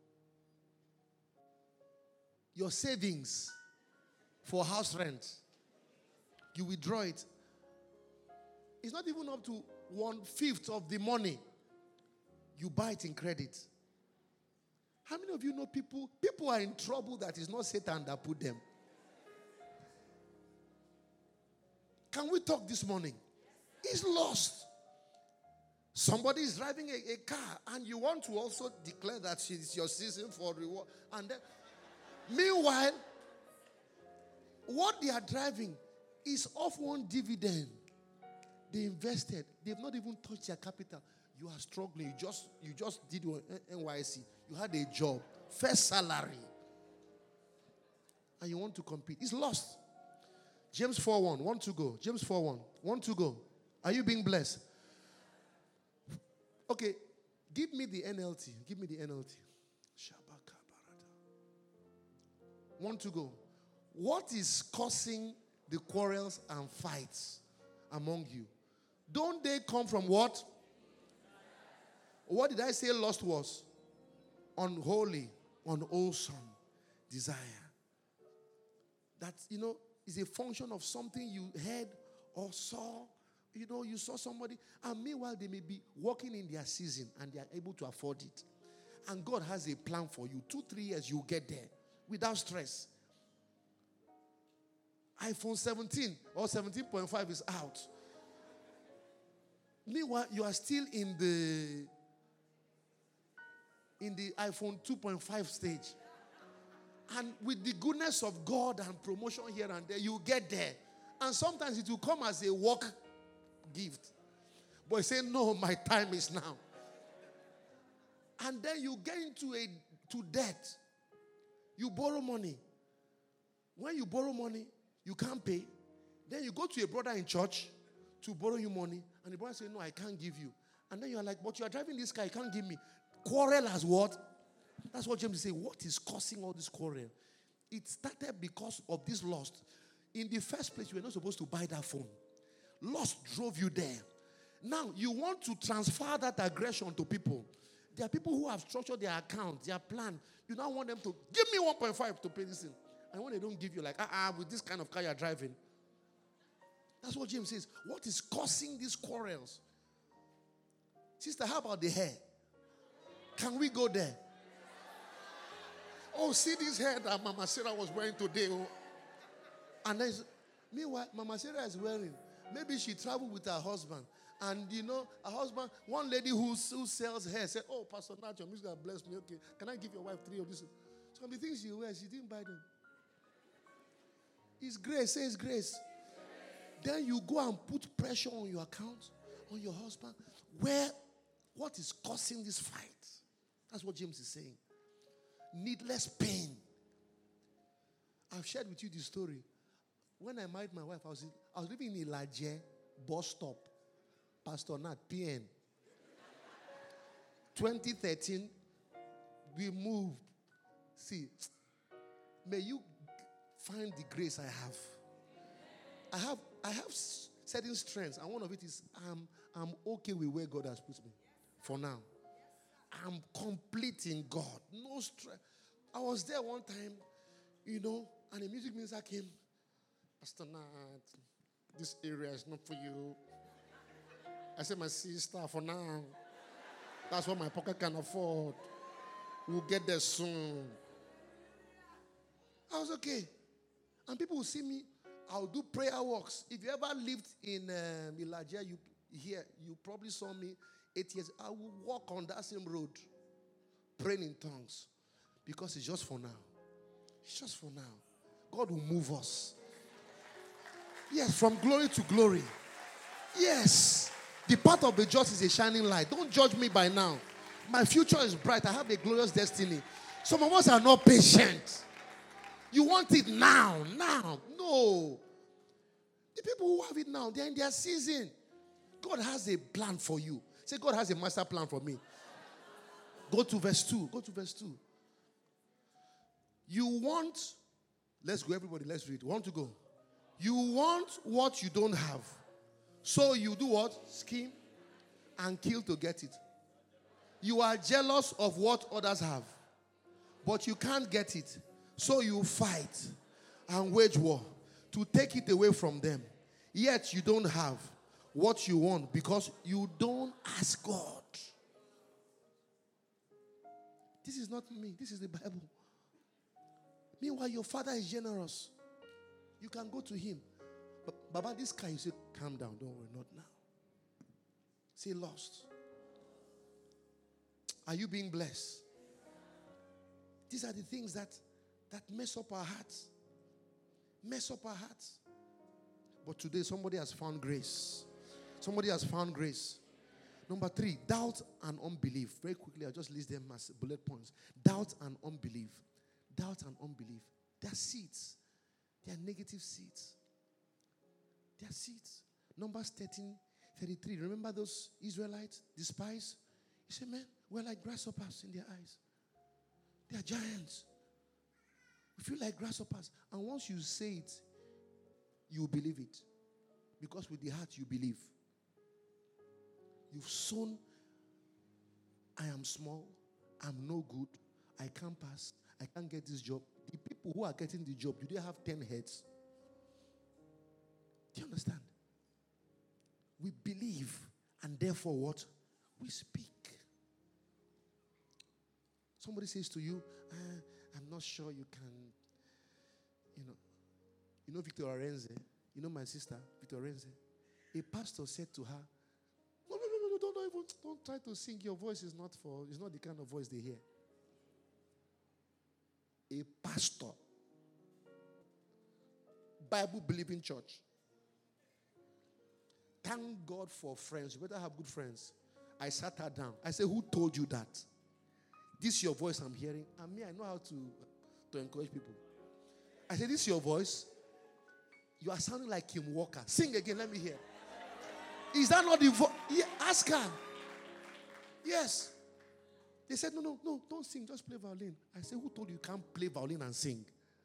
Your savings for house rent, you withdraw it. It's not even up to 1/5 of the money. You buy it in credit. How many of you know people are in trouble that is not Satan that put them? Can we talk this morning? It's lost. Somebody is driving a car and you want to also declare that it's your season for reward. And then, meanwhile, what they are driving It's off one dividend. They invested. They've not even touched their capital. You are struggling. You just did your NYC. You had a job. First salary. And you want to compete. It's lost. James 4:1. 1 to go. James 4:1. 1 to go. Are you being blessed? Okay. Give me the NLT. Give me the NLT. 1 to go. What is causing the quarrels and fights among you? Don't they come from what? What did I say lost was? Unholy, unwholesome desire. That, is a function of something you heard or saw. You saw somebody, and meanwhile they may be working in their season and they are able to afford it. And God has a plan for you. 2-3 years, you'll get there without stress. iPhone 17 or 17.5 is out. Meanwhile, you are still in the iPhone 2.5 stage. And with the goodness of God and promotion here and there, you get there. And sometimes it will come as a work gift. But you say, no, my time is now. And then you get into debt. You borrow money. When you borrow money, you can't pay. Then you go to a brother in church to borrow you money. And the brother says, no, I can't give you. And then you're like, but you are driving this car, you can't give me. Quarrel as what? That's what James is saying. What is causing all this quarrel? It started because of this lust. In the first place, you were not supposed to buy that phone. Lust drove you there. Now, you want to transfer that aggression to people. There are people who have structured their account, their plan. You now want them to give me 1.5 to pay this thing. And when they don't give you, like, with this kind of car you're driving. That's what James says. What is causing these quarrels? Sister, how about the hair? Can we go there? Oh, see this hair that Mama Sarah was wearing today. Oh. And then, meanwhile, Mama Sarah is wearing. Maybe she traveled with her husband. And her husband, one lady who sells hair said, oh, Pastor Nat, your music has blessed me. Okay, can I give your wife 3 of this? So the things she wears, she didn't buy them. It's grace. Say it's grace. Then you go and put pressure on your account, on your husband. What is causing this fight? That's what James is saying. Needless pain. I've shared with you the story. When I married my wife, I was living in Ilaje bus stop. Pastor Nat, PN. 2013, we moved. See, may you find the grace I have. I have certain strengths, and one of it is I'm okay with where God has put me. For now. I'm complete in God. No stress. I was there one time, and a music minister came. Pastor Nat, this area is not for you. I said, my sister, for now. That's what my pocket can afford. We'll get there soon. I was okay. And people will see me. I'll do prayer walks. If you ever lived in Ilaje, you probably saw me 8 years. I will walk on that same road, praying in tongues. Because it's just for now. It's just for now. God will move us. Yes, from glory to glory. Yes. The path of the just is a shining light. Don't judge me by now. My future is bright. I have a glorious destiny. Some of us are not patient. You want it now. Now. No. The people who have it now, they're in their season. God has a plan for you. Say, God has a master plan for me. Go to verse 2. Go to verse 2. You want, let's go everybody, let's read. Want to go? You want what you don't have. So you do what? Scheme and kill to get it. You are jealous of what others have. But you can't get it. So you fight and wage war to take it away from them. Yet you don't have what you want because you don't ask God. This is not me. This is the Bible. Meanwhile, your father is generous. You can go to him. But Baba, this guy, you say, calm down. Don't worry, not now. Say lost. Are you being blessed? These are the things that mess up our hearts. Mess up our hearts. But today, somebody has found grace. Somebody has found grace. Number 3, doubt and unbelief. Very quickly, I'll just list them as bullet points. Doubt and unbelief. Doubt and unbelief. They are seeds. They are negative seeds. They are seeds. Numbers 13:33. Remember those Israelites, the spies? He said, man, we're like grasshoppers in their eyes. They are giants. We feel like grasshoppers. And once you say it, you believe it. Because with the heart you believe. You've sown, I am small, I'm no good, I can't pass, I can't get this job. The people who are getting the job, do they have 10 heads? Do you understand? We believe, and therefore what? We speak. Somebody says to you, I'm not sure you can, you know Victor Arenze, you know my sister, Victor Arenze. A pastor said to her, no, don't try to sing. Your voice is not the kind of voice they hear. A pastor, Bible-believing church. Thank God for friends. You better have good friends. I sat her down. I said, who told you that? This is your voice I'm hearing. And me, I know how to encourage people. I said, this is your voice? You are sounding like Kim Walker. Sing again, let me hear. Is that not the voice? Yeah, ask her. Yes. They said, no, don't sing, just play violin. I said, who told you can't play violin and sing?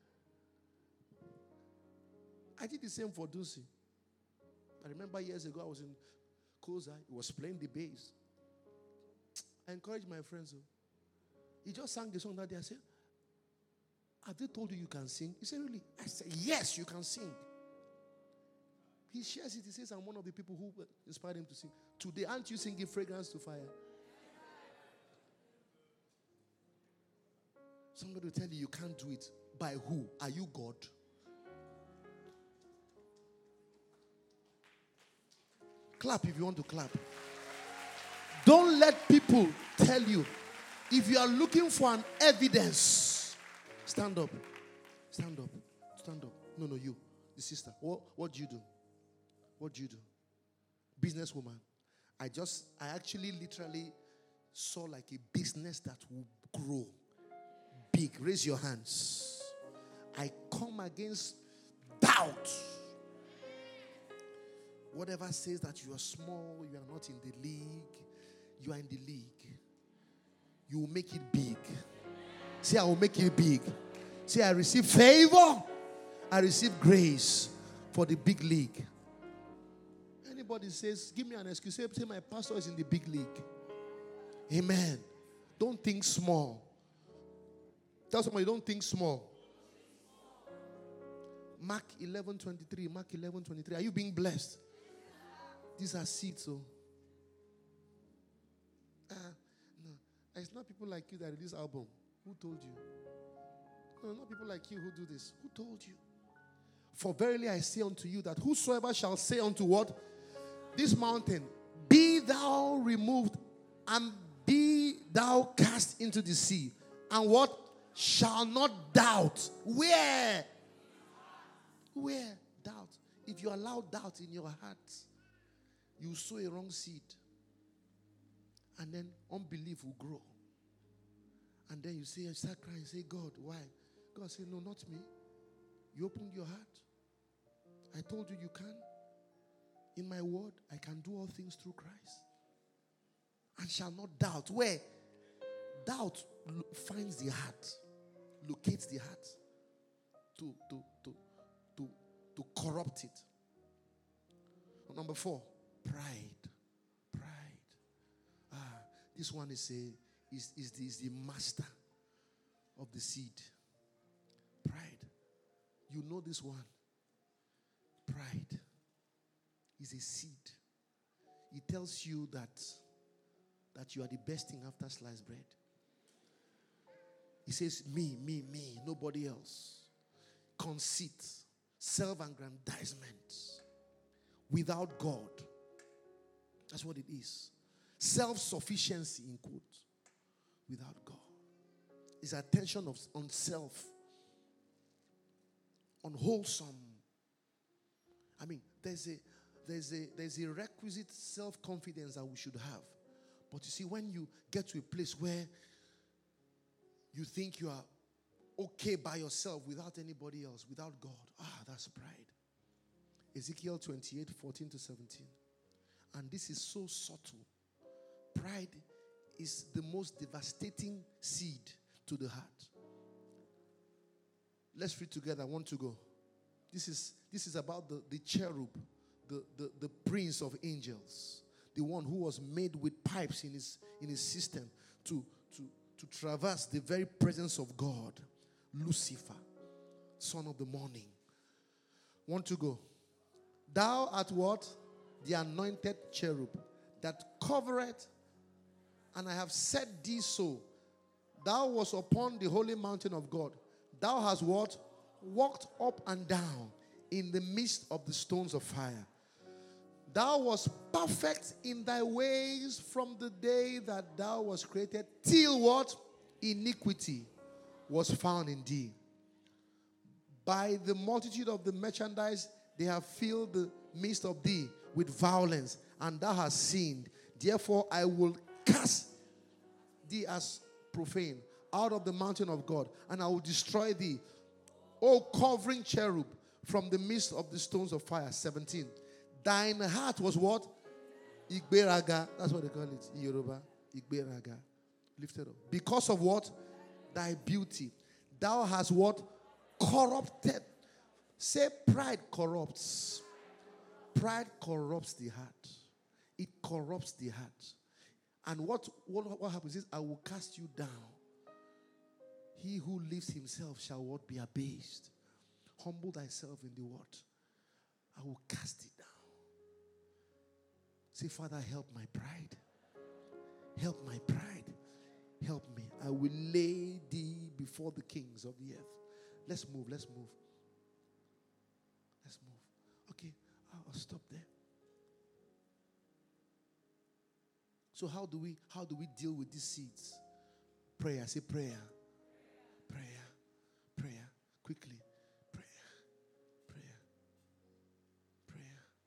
I did the same for Dulcie. I remember years ago, I was in Koza. He was playing the bass. I encouraged my friends. He just sang the song that day. I said, have they told you can sing? He said, really? I said, yes, you can sing. He shares it. He says, I'm one of the people who inspired him to sing. Today, aren't you singing Fragrance to Fire? Somebody will tell you can't do it. By who? Are you God? Clap if you want to clap. Don't let people tell you. If you are looking for an evidence, stand up. Stand up. Stand up. No, you. The sister. What do you do? What do you do? Businesswoman. I actually literally saw like a business that will grow big. Raise your hands. I come against doubt. Whatever says that you are small, you are not in the league, you are in the league. You will make it big. Say, I will make it big. Say, I receive favor. I receive grace for the big league. Anybody says, give me an excuse. Say my pastor is in the big league. Amen. Don't think small. Tell somebody, don't think small. Mark 11:23. Mark 11:23. Are you being blessed? These are seeds. No. It's not people like you that release album. Who told you? No, not people like you who do this. Who told you? For verily I say unto you that whosoever shall say unto what? This mountain, be thou removed and be thou cast into the sea. And what? Shall not doubt. Where? Where? Doubt. If you allow doubt in your heart, you sow a wrong seed. And then unbelief will grow. And then you start crying, say, God, why? God said, no, not me. You opened your heart. I told you you can. In my word, I can do all things through Christ. And shall not doubt. Where? Doubt finds the heart, locates the heart to corrupt it. Number 4, pride. Pride. This one is the master of the seed. Pride. You know this one. Pride is a seed. It tells you that you are the best thing after sliced bread. It says me, nobody else. Conceit, self-aggrandizement without God. That's what it is. Self-sufficiency, in quotes, without God. It's attention on self, unwholesome. I mean, there's a requisite self-confidence that we should have. But you see, when you get to a place where you think you are okay by yourself without anybody else, without God, that's pride. Ezekiel 28, 14 to 17. And this is so subtle. Pride is the most devastating seed to the heart. Let's read together. I want to go. This is about the cherub, the prince of angels, the one who was made with pipes in his system to traverse the very presence of God. Lucifer, son of the morning. Want to go. Thou art what? The anointed cherub that covereth, and I have set thee so. Thou was upon the holy mountain of God. Thou hast what? Walked up and down in the midst of the stones of fire. Thou was perfect in thy ways from the day that thou was created till what? Iniquity was found in thee. By the multitude of the merchandise they have filled the midst of thee with violence, and thou hast sinned. Therefore I will cast thee as profane out of the mountain of God, and I will destroy thee, O covering cherub, from the midst of the stones of fire. 17. Thine heart was what? Igberaga. That's what they call it in Yoruba. Igberaga. Lifted up. Because of what? Thy beauty. Thou hast what? Corrupted. Say pride corrupts. Pride corrupts the heart. It corrupts the heart. And what happens is, I will cast you down. He who lifts himself shall what? Be abased. Humble thyself in the word. I will cast it down. Say, Father, help my pride. Help my pride. Help me. I will lay thee before the kings of the earth. Let's move. Let's move. Let's move. Okay, I'll stop there. So how do we deal with these seeds? Prayer. Say prayer. Prayer. Prayer. Quickly. Prayer. Prayer. Prayer.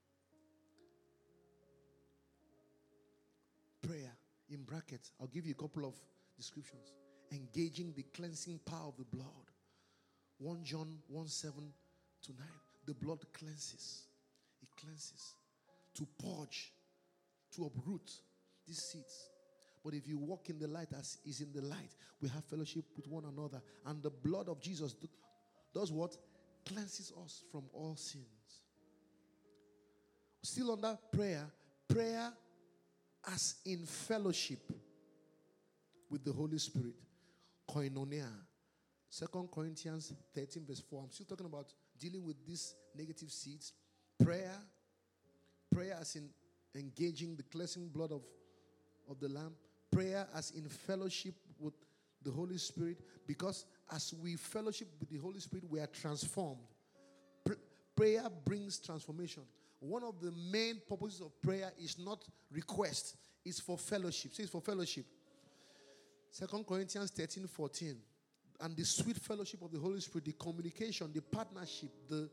Prayer. In brackets, I'll give you a couple of descriptions. Engaging the cleansing power of the blood. 1 John 1:7-9. The blood cleanses. It cleanses. To purge. To uproot these seeds. But if you walk in the light as is in the light, we have fellowship with one another. And the blood of Jesus does what? Cleanses us from all sins. Still under prayer. Prayer as in fellowship with the Holy Spirit. Koinonia. 2 Corinthians 13:4. I'm still talking about dealing with these negative seeds. Prayer as in engaging the cleansing blood of the Lamb. Prayer as in fellowship with the Holy Spirit. Because as we fellowship with the Holy Spirit, we are transformed. Prayer brings transformation. One of the main purposes of prayer is not request. It's for fellowship. Say it's for fellowship. 2 Corinthians 13:14. And the sweet fellowship of the Holy Spirit, the communication, the partnership, the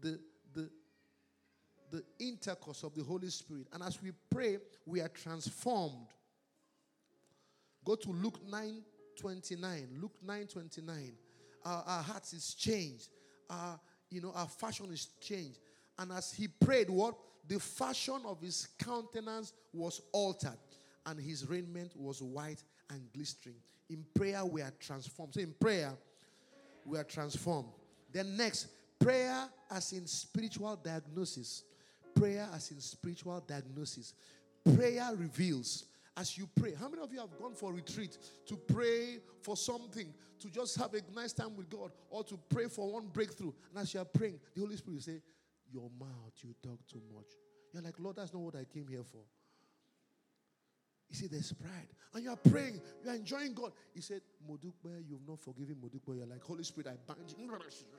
intercourse of the Holy Spirit. And as we pray, we are transformed. Go to Luke 9:29. Luke 9:29. Our hearts is changed. Our fashion is changed. And as he prayed, what? The fashion of his countenance was altered. And his raiment was white and glistering. In prayer, we are transformed. So in prayer, we are transformed. Then next, prayer as in spiritual diagnosis. Prayer as in spiritual diagnosis. Prayer reveals. As you pray, how many of you have gone for a retreat to pray for something, to just have a nice time with God, or to pray for one breakthrough? And as you are praying, the Holy Spirit will say, your mouth, you talk too much. You're like, Lord, that's not what I came here for. He said, there's pride. And you are praying, you are enjoying God. He said, Modukwe, you've not forgiven Modukwe. You're like, Holy Spirit, I bind you.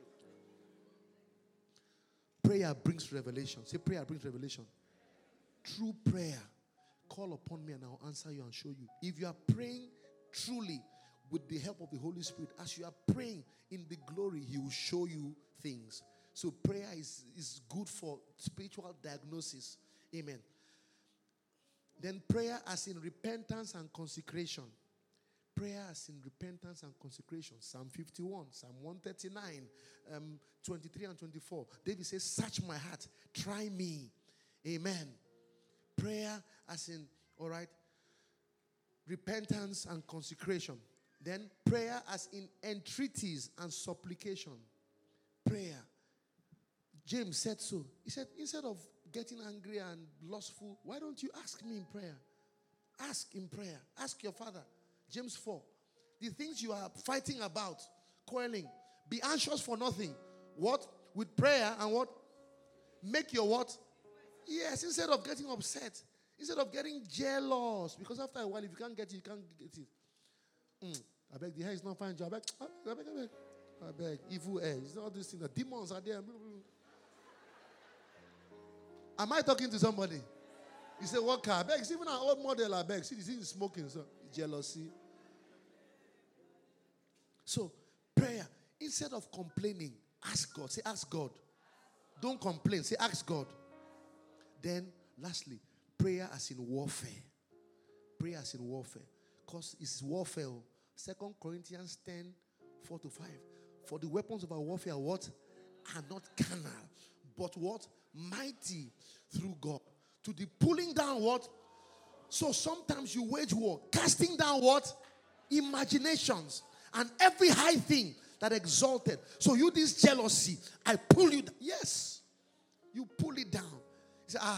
Prayer brings revelation. Say, prayer brings revelation. True prayer. Call upon me and I'll answer you and show you. If you are praying truly with the help of the Holy Spirit, as you are praying in the glory, He will show you things. So prayer is good for spiritual diagnosis. Amen. Then prayer as in repentance and consecration. Prayer as in repentance and consecration. Psalm 51, Psalm 139, 23 and 24. David says, search my heart, try me. Amen. Prayer as in, all right, repentance and consecration. Then prayer as in entreaties and supplication. Prayer. James said so. He said, instead of getting angry and lustful, why don't you ask me in prayer? Ask in prayer. Ask your father. James 4. The things you are fighting about, quarreling, be anxious for nothing. What? With prayer and what? Make your what? Yes, instead of getting upset. Instead of getting jealous. Because after a while, if you can't get it, you can't get it. I beg, the hair is not fine, Joe. I beg. Evil hair. It's not all these things. The demons are there. Am I talking to somebody? You say, what car? I beg. It's even an old model, I beg. See, this is smoking. So, jealousy. So, prayer. Instead of complaining, ask God. Say, ask God. Don't complain. Say, ask God. Then, lastly, prayer as in warfare. Prayer as in warfare. Because it's warfare. 2 Corinthians 10, 4-5. For the weapons of our warfare are what? Are not carnal. But what? Mighty through God. To the pulling down what? So sometimes you wage war. Casting down what? Imaginations. And every high thing that exalted. So you, this jealousy, I pull you down. Yes. You pull it down. You say,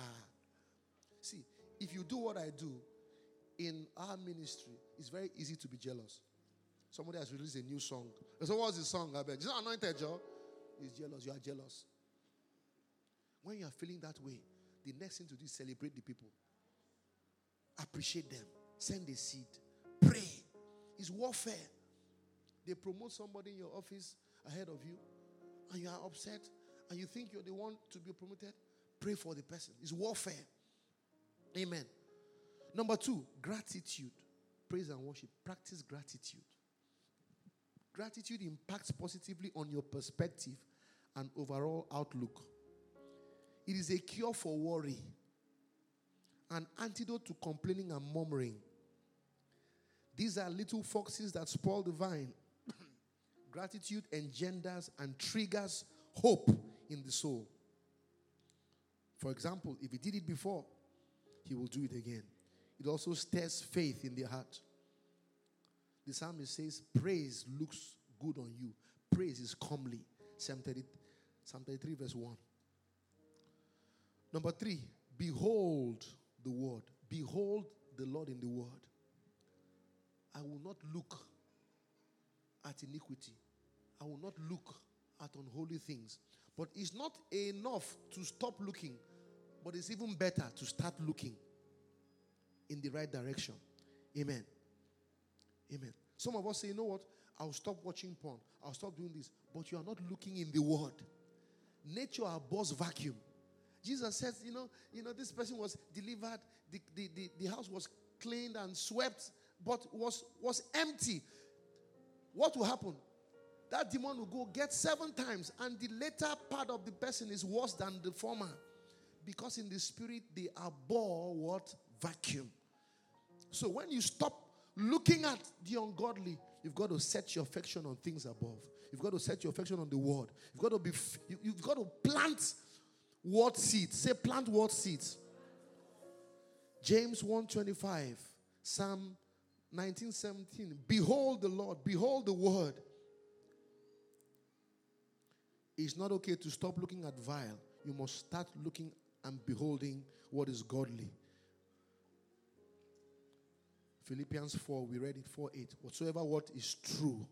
See, if you do what I do in our ministry, it's very easy to be jealous. Somebody has released a new song. So what's the song? I beg. It's not anointed, Joe. He's jealous. You are jealous. When you are feeling that way, the next thing to do is celebrate the people. Appreciate them. Send a seed. Pray. It's warfare. They promote somebody in your office ahead of you, and you are upset, and you think you're the one to be promoted. Pray for the person. It's warfare. Amen. Number 2, gratitude. Praise and worship. Practice gratitude. Gratitude impacts positively on your perspective and overall outlook. It is a cure for worry, an antidote to complaining and murmuring. These are little foxes that spoil the vine. Gratitude engenders and triggers hope in the soul. For example, if he did it before, he will do it again. It also stirs faith in the heart. The psalmist says, praise looks good on you. Praise is comely. Psalm 33 verse 1. Number 3, behold the word. Behold the Lord in the word. I will not look at iniquity. I will not look at unholy things. But it's not enough to stop looking, but it's even better to start looking in the right direction. Amen. Amen. Some of us say, you know what? I'll stop watching porn. I'll stop doing this. But you are not looking in the word. Nature abhors vacuum. Jesus says, you know, this person was delivered. The house was cleaned and swept, but was empty. What will happen? That demon will go get 7 times, and the later part of the person is worse than the former. Because in the spirit, they abhor what? Vacuum. So when you stop looking at the ungodly, you've got to set your affection on things above. You've got to set your affection on the word. You've got to plant word seeds. Say plant word seeds. James 1:25, Psalm 19:17. Behold the Lord, behold the word. It's not okay to stop looking at vile. You must start looking and beholding what is godly. Philippians 4, we read it 4:8. Whatsoever what is true.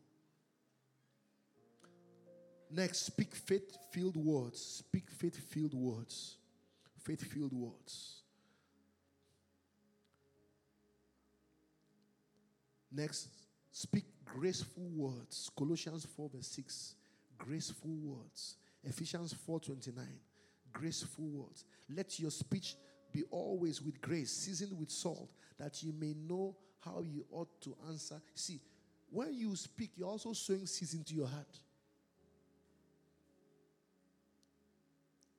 Next, speak faith-filled words. Speak faith-filled words. Faith-filled words. Next, speak graceful words. Colossians 4 verse 6. Graceful words. Ephesians 4:29. Graceful words. Let your speech be always with grace, seasoned with salt, that you may know how you ought to answer. See, when you speak, you're also sowing seeds into your heart.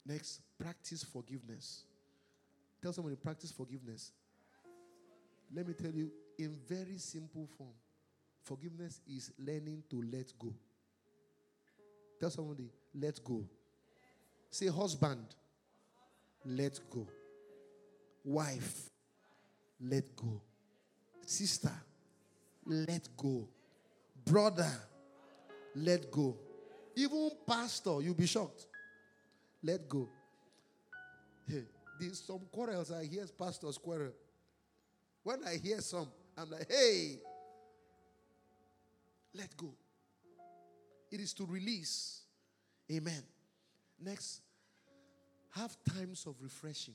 Next, practice forgiveness. Tell somebody, practice forgiveness. Let me tell you, in very simple form, forgiveness is learning to let go. Tell somebody, let go. Say, husband, let go. Wife, let go. Sister, let go. Brother, let go. Even pastor, you'll be shocked. Let go. Hey, there's some quarrels I hear pastors quarrel. When I hear some, I'm like, hey, let go. It is to release. Amen. Next, have times of refreshing.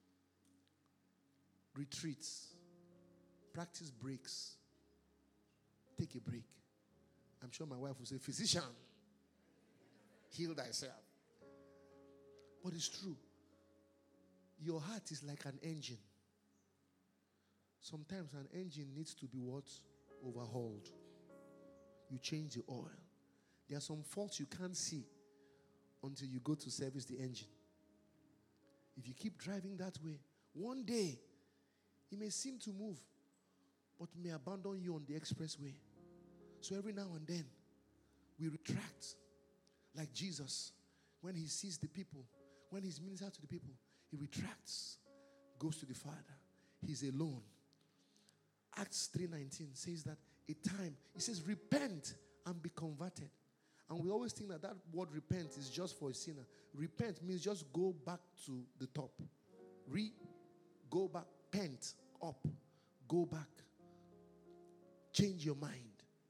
Retreats. Practice breaks. Take a break. I'm sure my wife will say, physician, heal thyself. But it's true. Your heart is like an engine. Sometimes an engine needs to be what? Overhauled. You change the oil. There are some faults you can't see until you go to service the engine. If you keep driving that way, one day it may seem to move, but may abandon you on the expressway. So every now and then we retract, like Jesus. When he sees the people, when he's ministered to the people, he retracts, goes to the Father. He's alone. Acts 3:19 says that a time, it says, repent and be converted. And we always think that that word repent is just for a sinner. Repent means just go back to the top. Go back, pent, up, go back. Change your mind.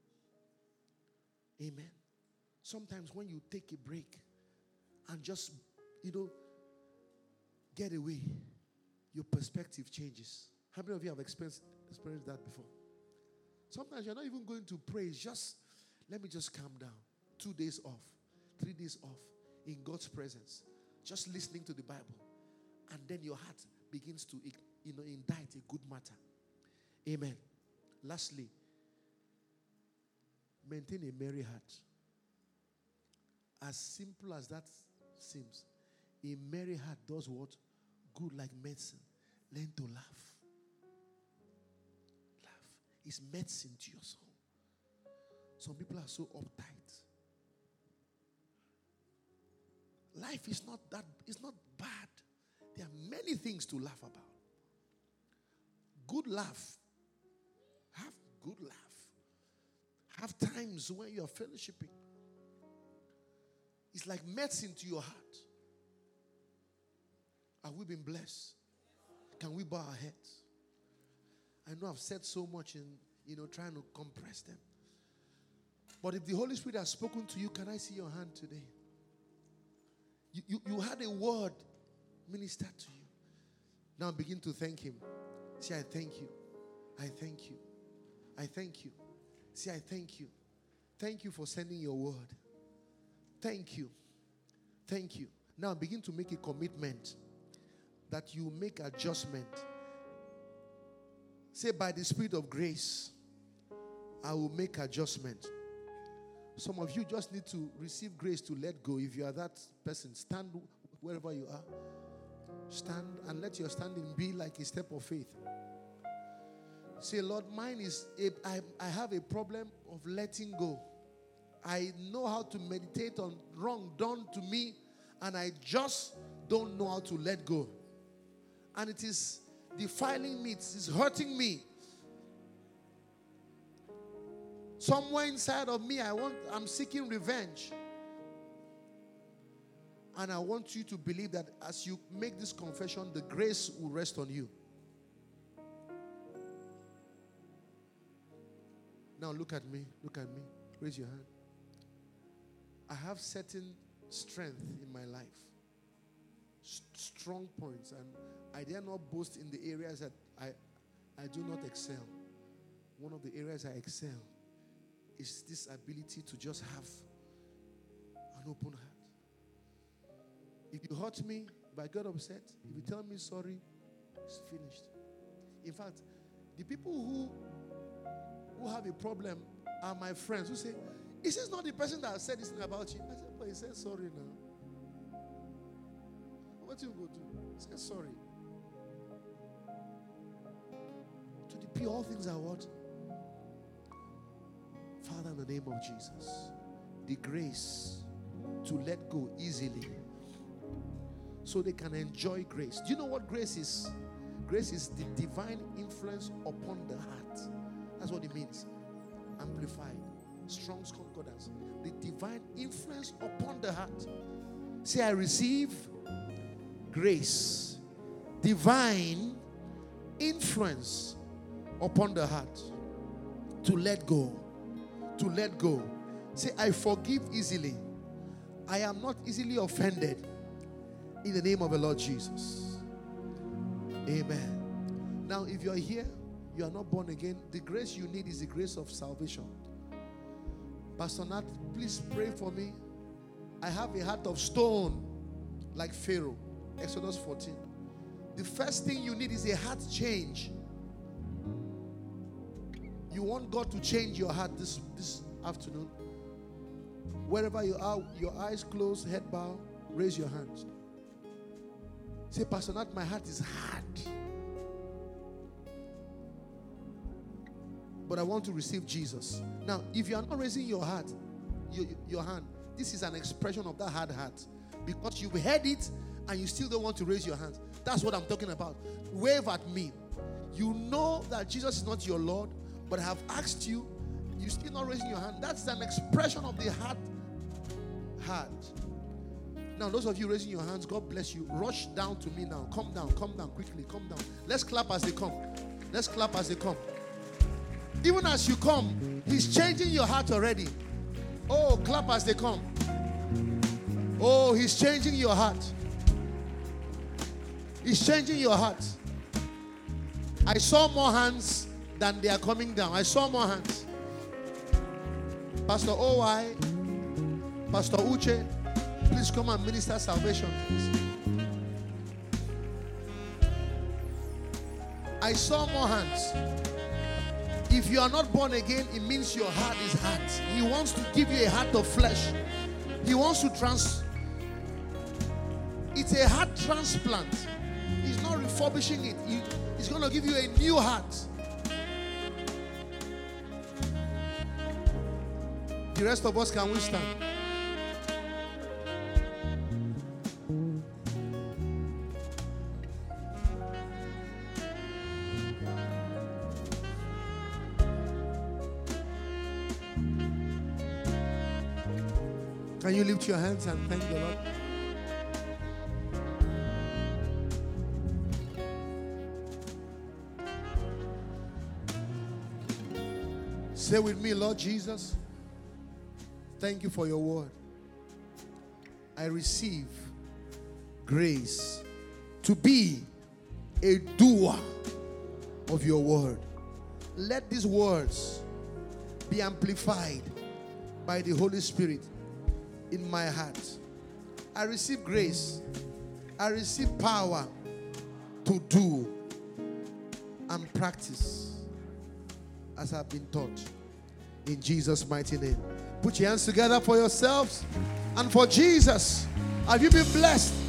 Amen. Sometimes when you take a break and just, get away, your perspective changes. How many of you have experienced that before? Sometimes you're not even going to pray. It's just, let me just calm down. 2 days off, 3 days off in God's presence. Just listening to the Bible. And then your heart begins to, indict a good matter. Amen. Lastly, maintain a merry heart. As simple as that seems, a merry heart does what? Good like medicine. Learn to laugh. Laugh. It's medicine to your soul. Some people are so uptight. Life is not bad. There are many things to laugh about. Good laugh. Have good laugh. Have times when you are fellowshipping. It's like medicine to your heart. Have we been blessed? Can we bow our heads? I know I've said so much in, trying to compress them. But if the Holy Spirit has spoken to you, can I see your hand today? You had a word ministered to you. Now begin to thank him. Say, I thank you. I thank you. I thank you. Say, I thank you. Thank you for sending your word. Thank you. Thank you. Now begin to make a commitment that you make adjustment. Say, by the Spirit of grace, I will make adjustment. Some of you just need to receive grace to let go. If you are that person, stand wherever you are. Stand and let your standing be like a step of faith. Say, Lord, mine is, I have a problem of letting go. I know how to meditate on wrong done to me, and I just don't know how to let go. And it is defiling me. It is hurting me. Somewhere inside of me, I'm seeking revenge. And I want you to believe that as you make this confession, the grace will rest on you. Now look at me. Look at me. Raise your hand. I have certain strength in my life. Strong points. And I dare not boast in the areas that I do not excel. One of the areas I excel is this ability to just have an open heart. If you hurt me, if I get upset, if you tell me sorry, it's finished. In fact, the people who have a problem are my friends who say, is this not the person that said this thing about you? I said, but he said sorry now. nothing will go do. Say sorry. To the pure, all things are what? Father, in the name of Jesus, the grace to let go easily so they can enjoy grace. Do you know what grace is? Grace is the divine influence upon the heart. That's what it means. Amplified. Strong's Concordance. The divine influence upon the heart. Say, I receive grace. Divine influence upon the heart. To let go. To let go. Say, I forgive easily. I am not easily offended. In the name of the Lord Jesus. Amen. Now, if you're here, you are not born again, the grace you need is the grace of salvation. Pastor Nat, please pray for me. I have a heart of stone like Pharaoh. Exodus 14. The first thing you need is a heart change. You want God to change your heart this afternoon. Wherever you are, your eyes closed, head bow, raise your hands. Say, Pastor Nat, my heart is hard. But I want to receive Jesus. Now, if you are not raising your heart, your hand, this is an expression of that hard heart. Because you've heard it and you still don't want to raise your hands. That's what I'm talking about. Wave at me. You know that Jesus is not your Lord, but I have asked you, you're still not raising your hand. That's an expression of the hard heart. Now, those of you raising your hands, God bless you. Rush down to me now. Come down quickly. Come down. Let's clap as they come. Let's clap as they come. Even as you come, He's changing your heart already. Oh, clap as they come. Oh, He's changing your heart. He's changing your heart. I saw more hands than they are coming down. I saw more hands. Pastor O.Y., Pastor Uche, please come and minister salvation, please. I saw more hands. If you are not born again, it means your heart is hard. He wants to give you a heart of flesh. He wants to it's a heart transplant. He's not refurbishing it. He's going to give you a new heart. The rest of us, can we stand? Can you lift your hands and thank the Lord? Say with me, Lord Jesus, thank you for your word. I receive grace to be a doer of your word. Let these words be amplified by the Holy Spirit in my heart. I receive grace. I receive power to do and practice as I've been taught. In Jesus' mighty name. Put your hands together for yourselves and for Jesus. Have you been blessed?